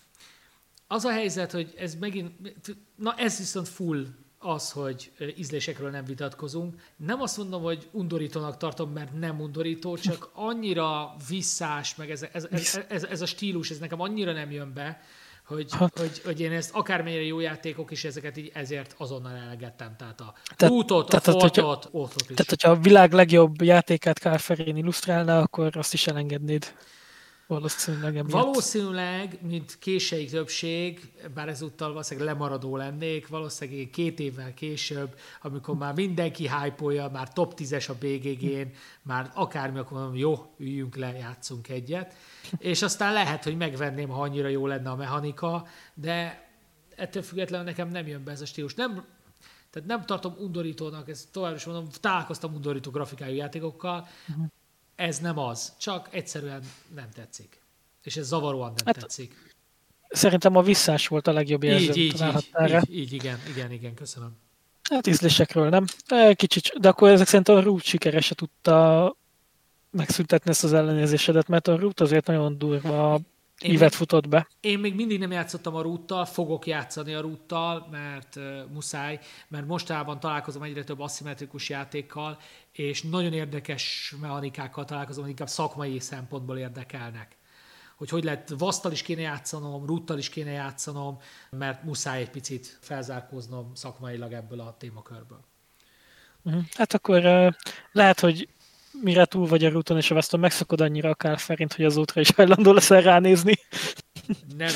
az a helyzet, hogy ez megint, ez viszont full az, hogy ízlésekről nem vitatkozunk. Nem azt mondom, hogy undorítónak tartom, mert nem undorító, csak annyira visszás, meg ez a stílus, ez nekem annyira nem jön be, hogy én ezt akármennyire jó játékok is, ezeket így ezért azonnal elengedtem. Tehát a Tehát- Rootot, a tehát, Fortot, Otlot is. Tehát, hogyha a világ legjobb játékát Carl Ferrin illusztrálna, akkor azt is elengednéd. Valószínűleg emiatt. Valószínűleg, mint késői többség, bár ezúttal valószínűleg lemaradó lennék, valószínűleg 2 évvel később, amikor már mindenki hype-olja, már top 10-es a BGG-n, már akármi, akkor mondom, jó, üljünk le, játszunk egyet. És aztán lehet, hogy megvenném, ha annyira jó lenne a mechanika, de ettől függetlenül nekem nem jön be ez a stílus. Tehát nem tartom undorítónak, ezt tovább is mondom, találkoztam undorító grafikájú játékokkal, ez nem az, csak egyszerűen nem tetszik. És ez zavaróan nem tetszik. Szerintem a visszás volt a legjobb jelző. Így, igen, köszönöm. Hát ízlésekről nem. Kicsit, de akkor ezek szerint a Root sikeresen tudta megszüntetni ezt az ellenérzésedet, mert a Root azért nagyon durva ívet futott be. Én még mindig nem játszottam a Roottal, fogok játszani a Roottal, mert muszáj, mert mostában találkozom egyre több aszimmetrikus játékkal, és nagyon érdekes mechanikákkal találkozom, hogy inkább szakmai szempontból érdekelnek. Hogy lehet, Vasztal is kéne játszanom, Roottal is kéne játszanom, mert muszáj egy picit felzárkóznom szakmailag ebből a témakörből. Hát akkor lehet, hogy mire túl vagy a Rooton és a Weston, megszakod annyira a Carl Ferrint, hogy azóta is hajlandó leszel ránézni. Nem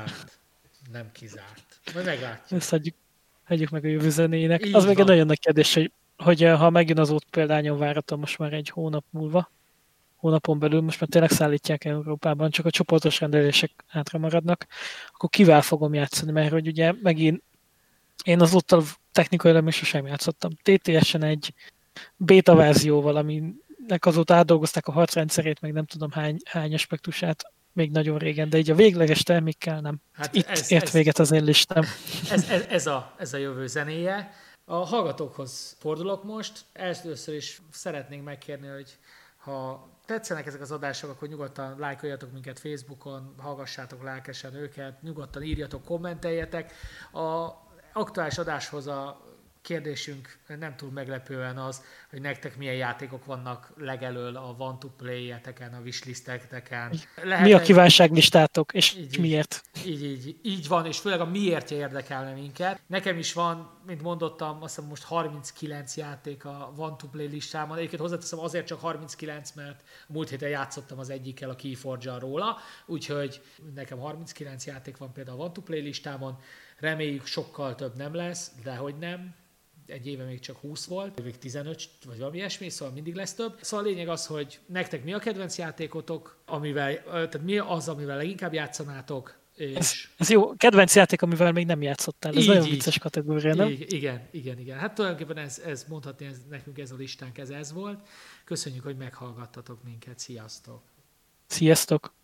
kizárt. Majd meglátjuk. Ezt hagyjuk meg a jövő zenének. Így az meg van. egy nagyon nagy kérdés, hogy ha megjön az út példányon várhatom most már egy hónap múlva, hónapon belül, most már tényleg szállítják Európában, csak a csoportos rendelések hátra maradnak, akkor kivel fogom játszani, mert hogy ugye megint én azóta technikailag még sosem játszottam. TTS-en egy beta verzióval, aminek azóta átdolgozták a harcrendszerét, meg nem tudom hány aspektusát még nagyon régen, de így a végleges termékkel nem. Hát ért véget az én listám. Ez a jövő zenéje. A hallgatókhoz fordulok most. Először is szeretnénk megkérni, hogy ha tetszenek ezek az adások, akkor nyugodtan lájkoljatok minket Facebookon, hallgassátok lelkesen őket, nyugodtan írjatok, kommenteljetek. A aktuális adáshoz a kérdésünk nem túl meglepően az, hogy nektek milyen játékok vannak legelől a want-to-play-eteken, a wishlist-eteken. Mi a kívánságlistátok, és miért? Így van, és főleg a miértje érdekelne minket. Nekem is van, mint mondottam, azt hiszem most 39 játék a want-to-play listámon. Egyébként hozzáteszem azért csak 39, mert a múlt héten játszottam az egyikkel, a Keyforge-al róla, úgyhogy nekem 39 játék van például a want-to-play listámon. Reméljük sokkal több nem lesz, de hogy nem. Egy éve még csak 20 volt, még 15, vagy valami ilyesmi, szóval mindig lesz több. Szóval a lényeg az, hogy nektek mi a kedvenc játékotok, tehát mi az, amivel leginkább játszanátok, és... Ez jó, kedvenc játék, amivel még nem játszottál. Ez nagyon vicces kategória, nem? Igen. Hát tulajdonképpen ez mondhatni, nekünk ez a listánk, ez volt. Köszönjük, hogy meghallgattatok minket. Sziasztok! Sziasztok!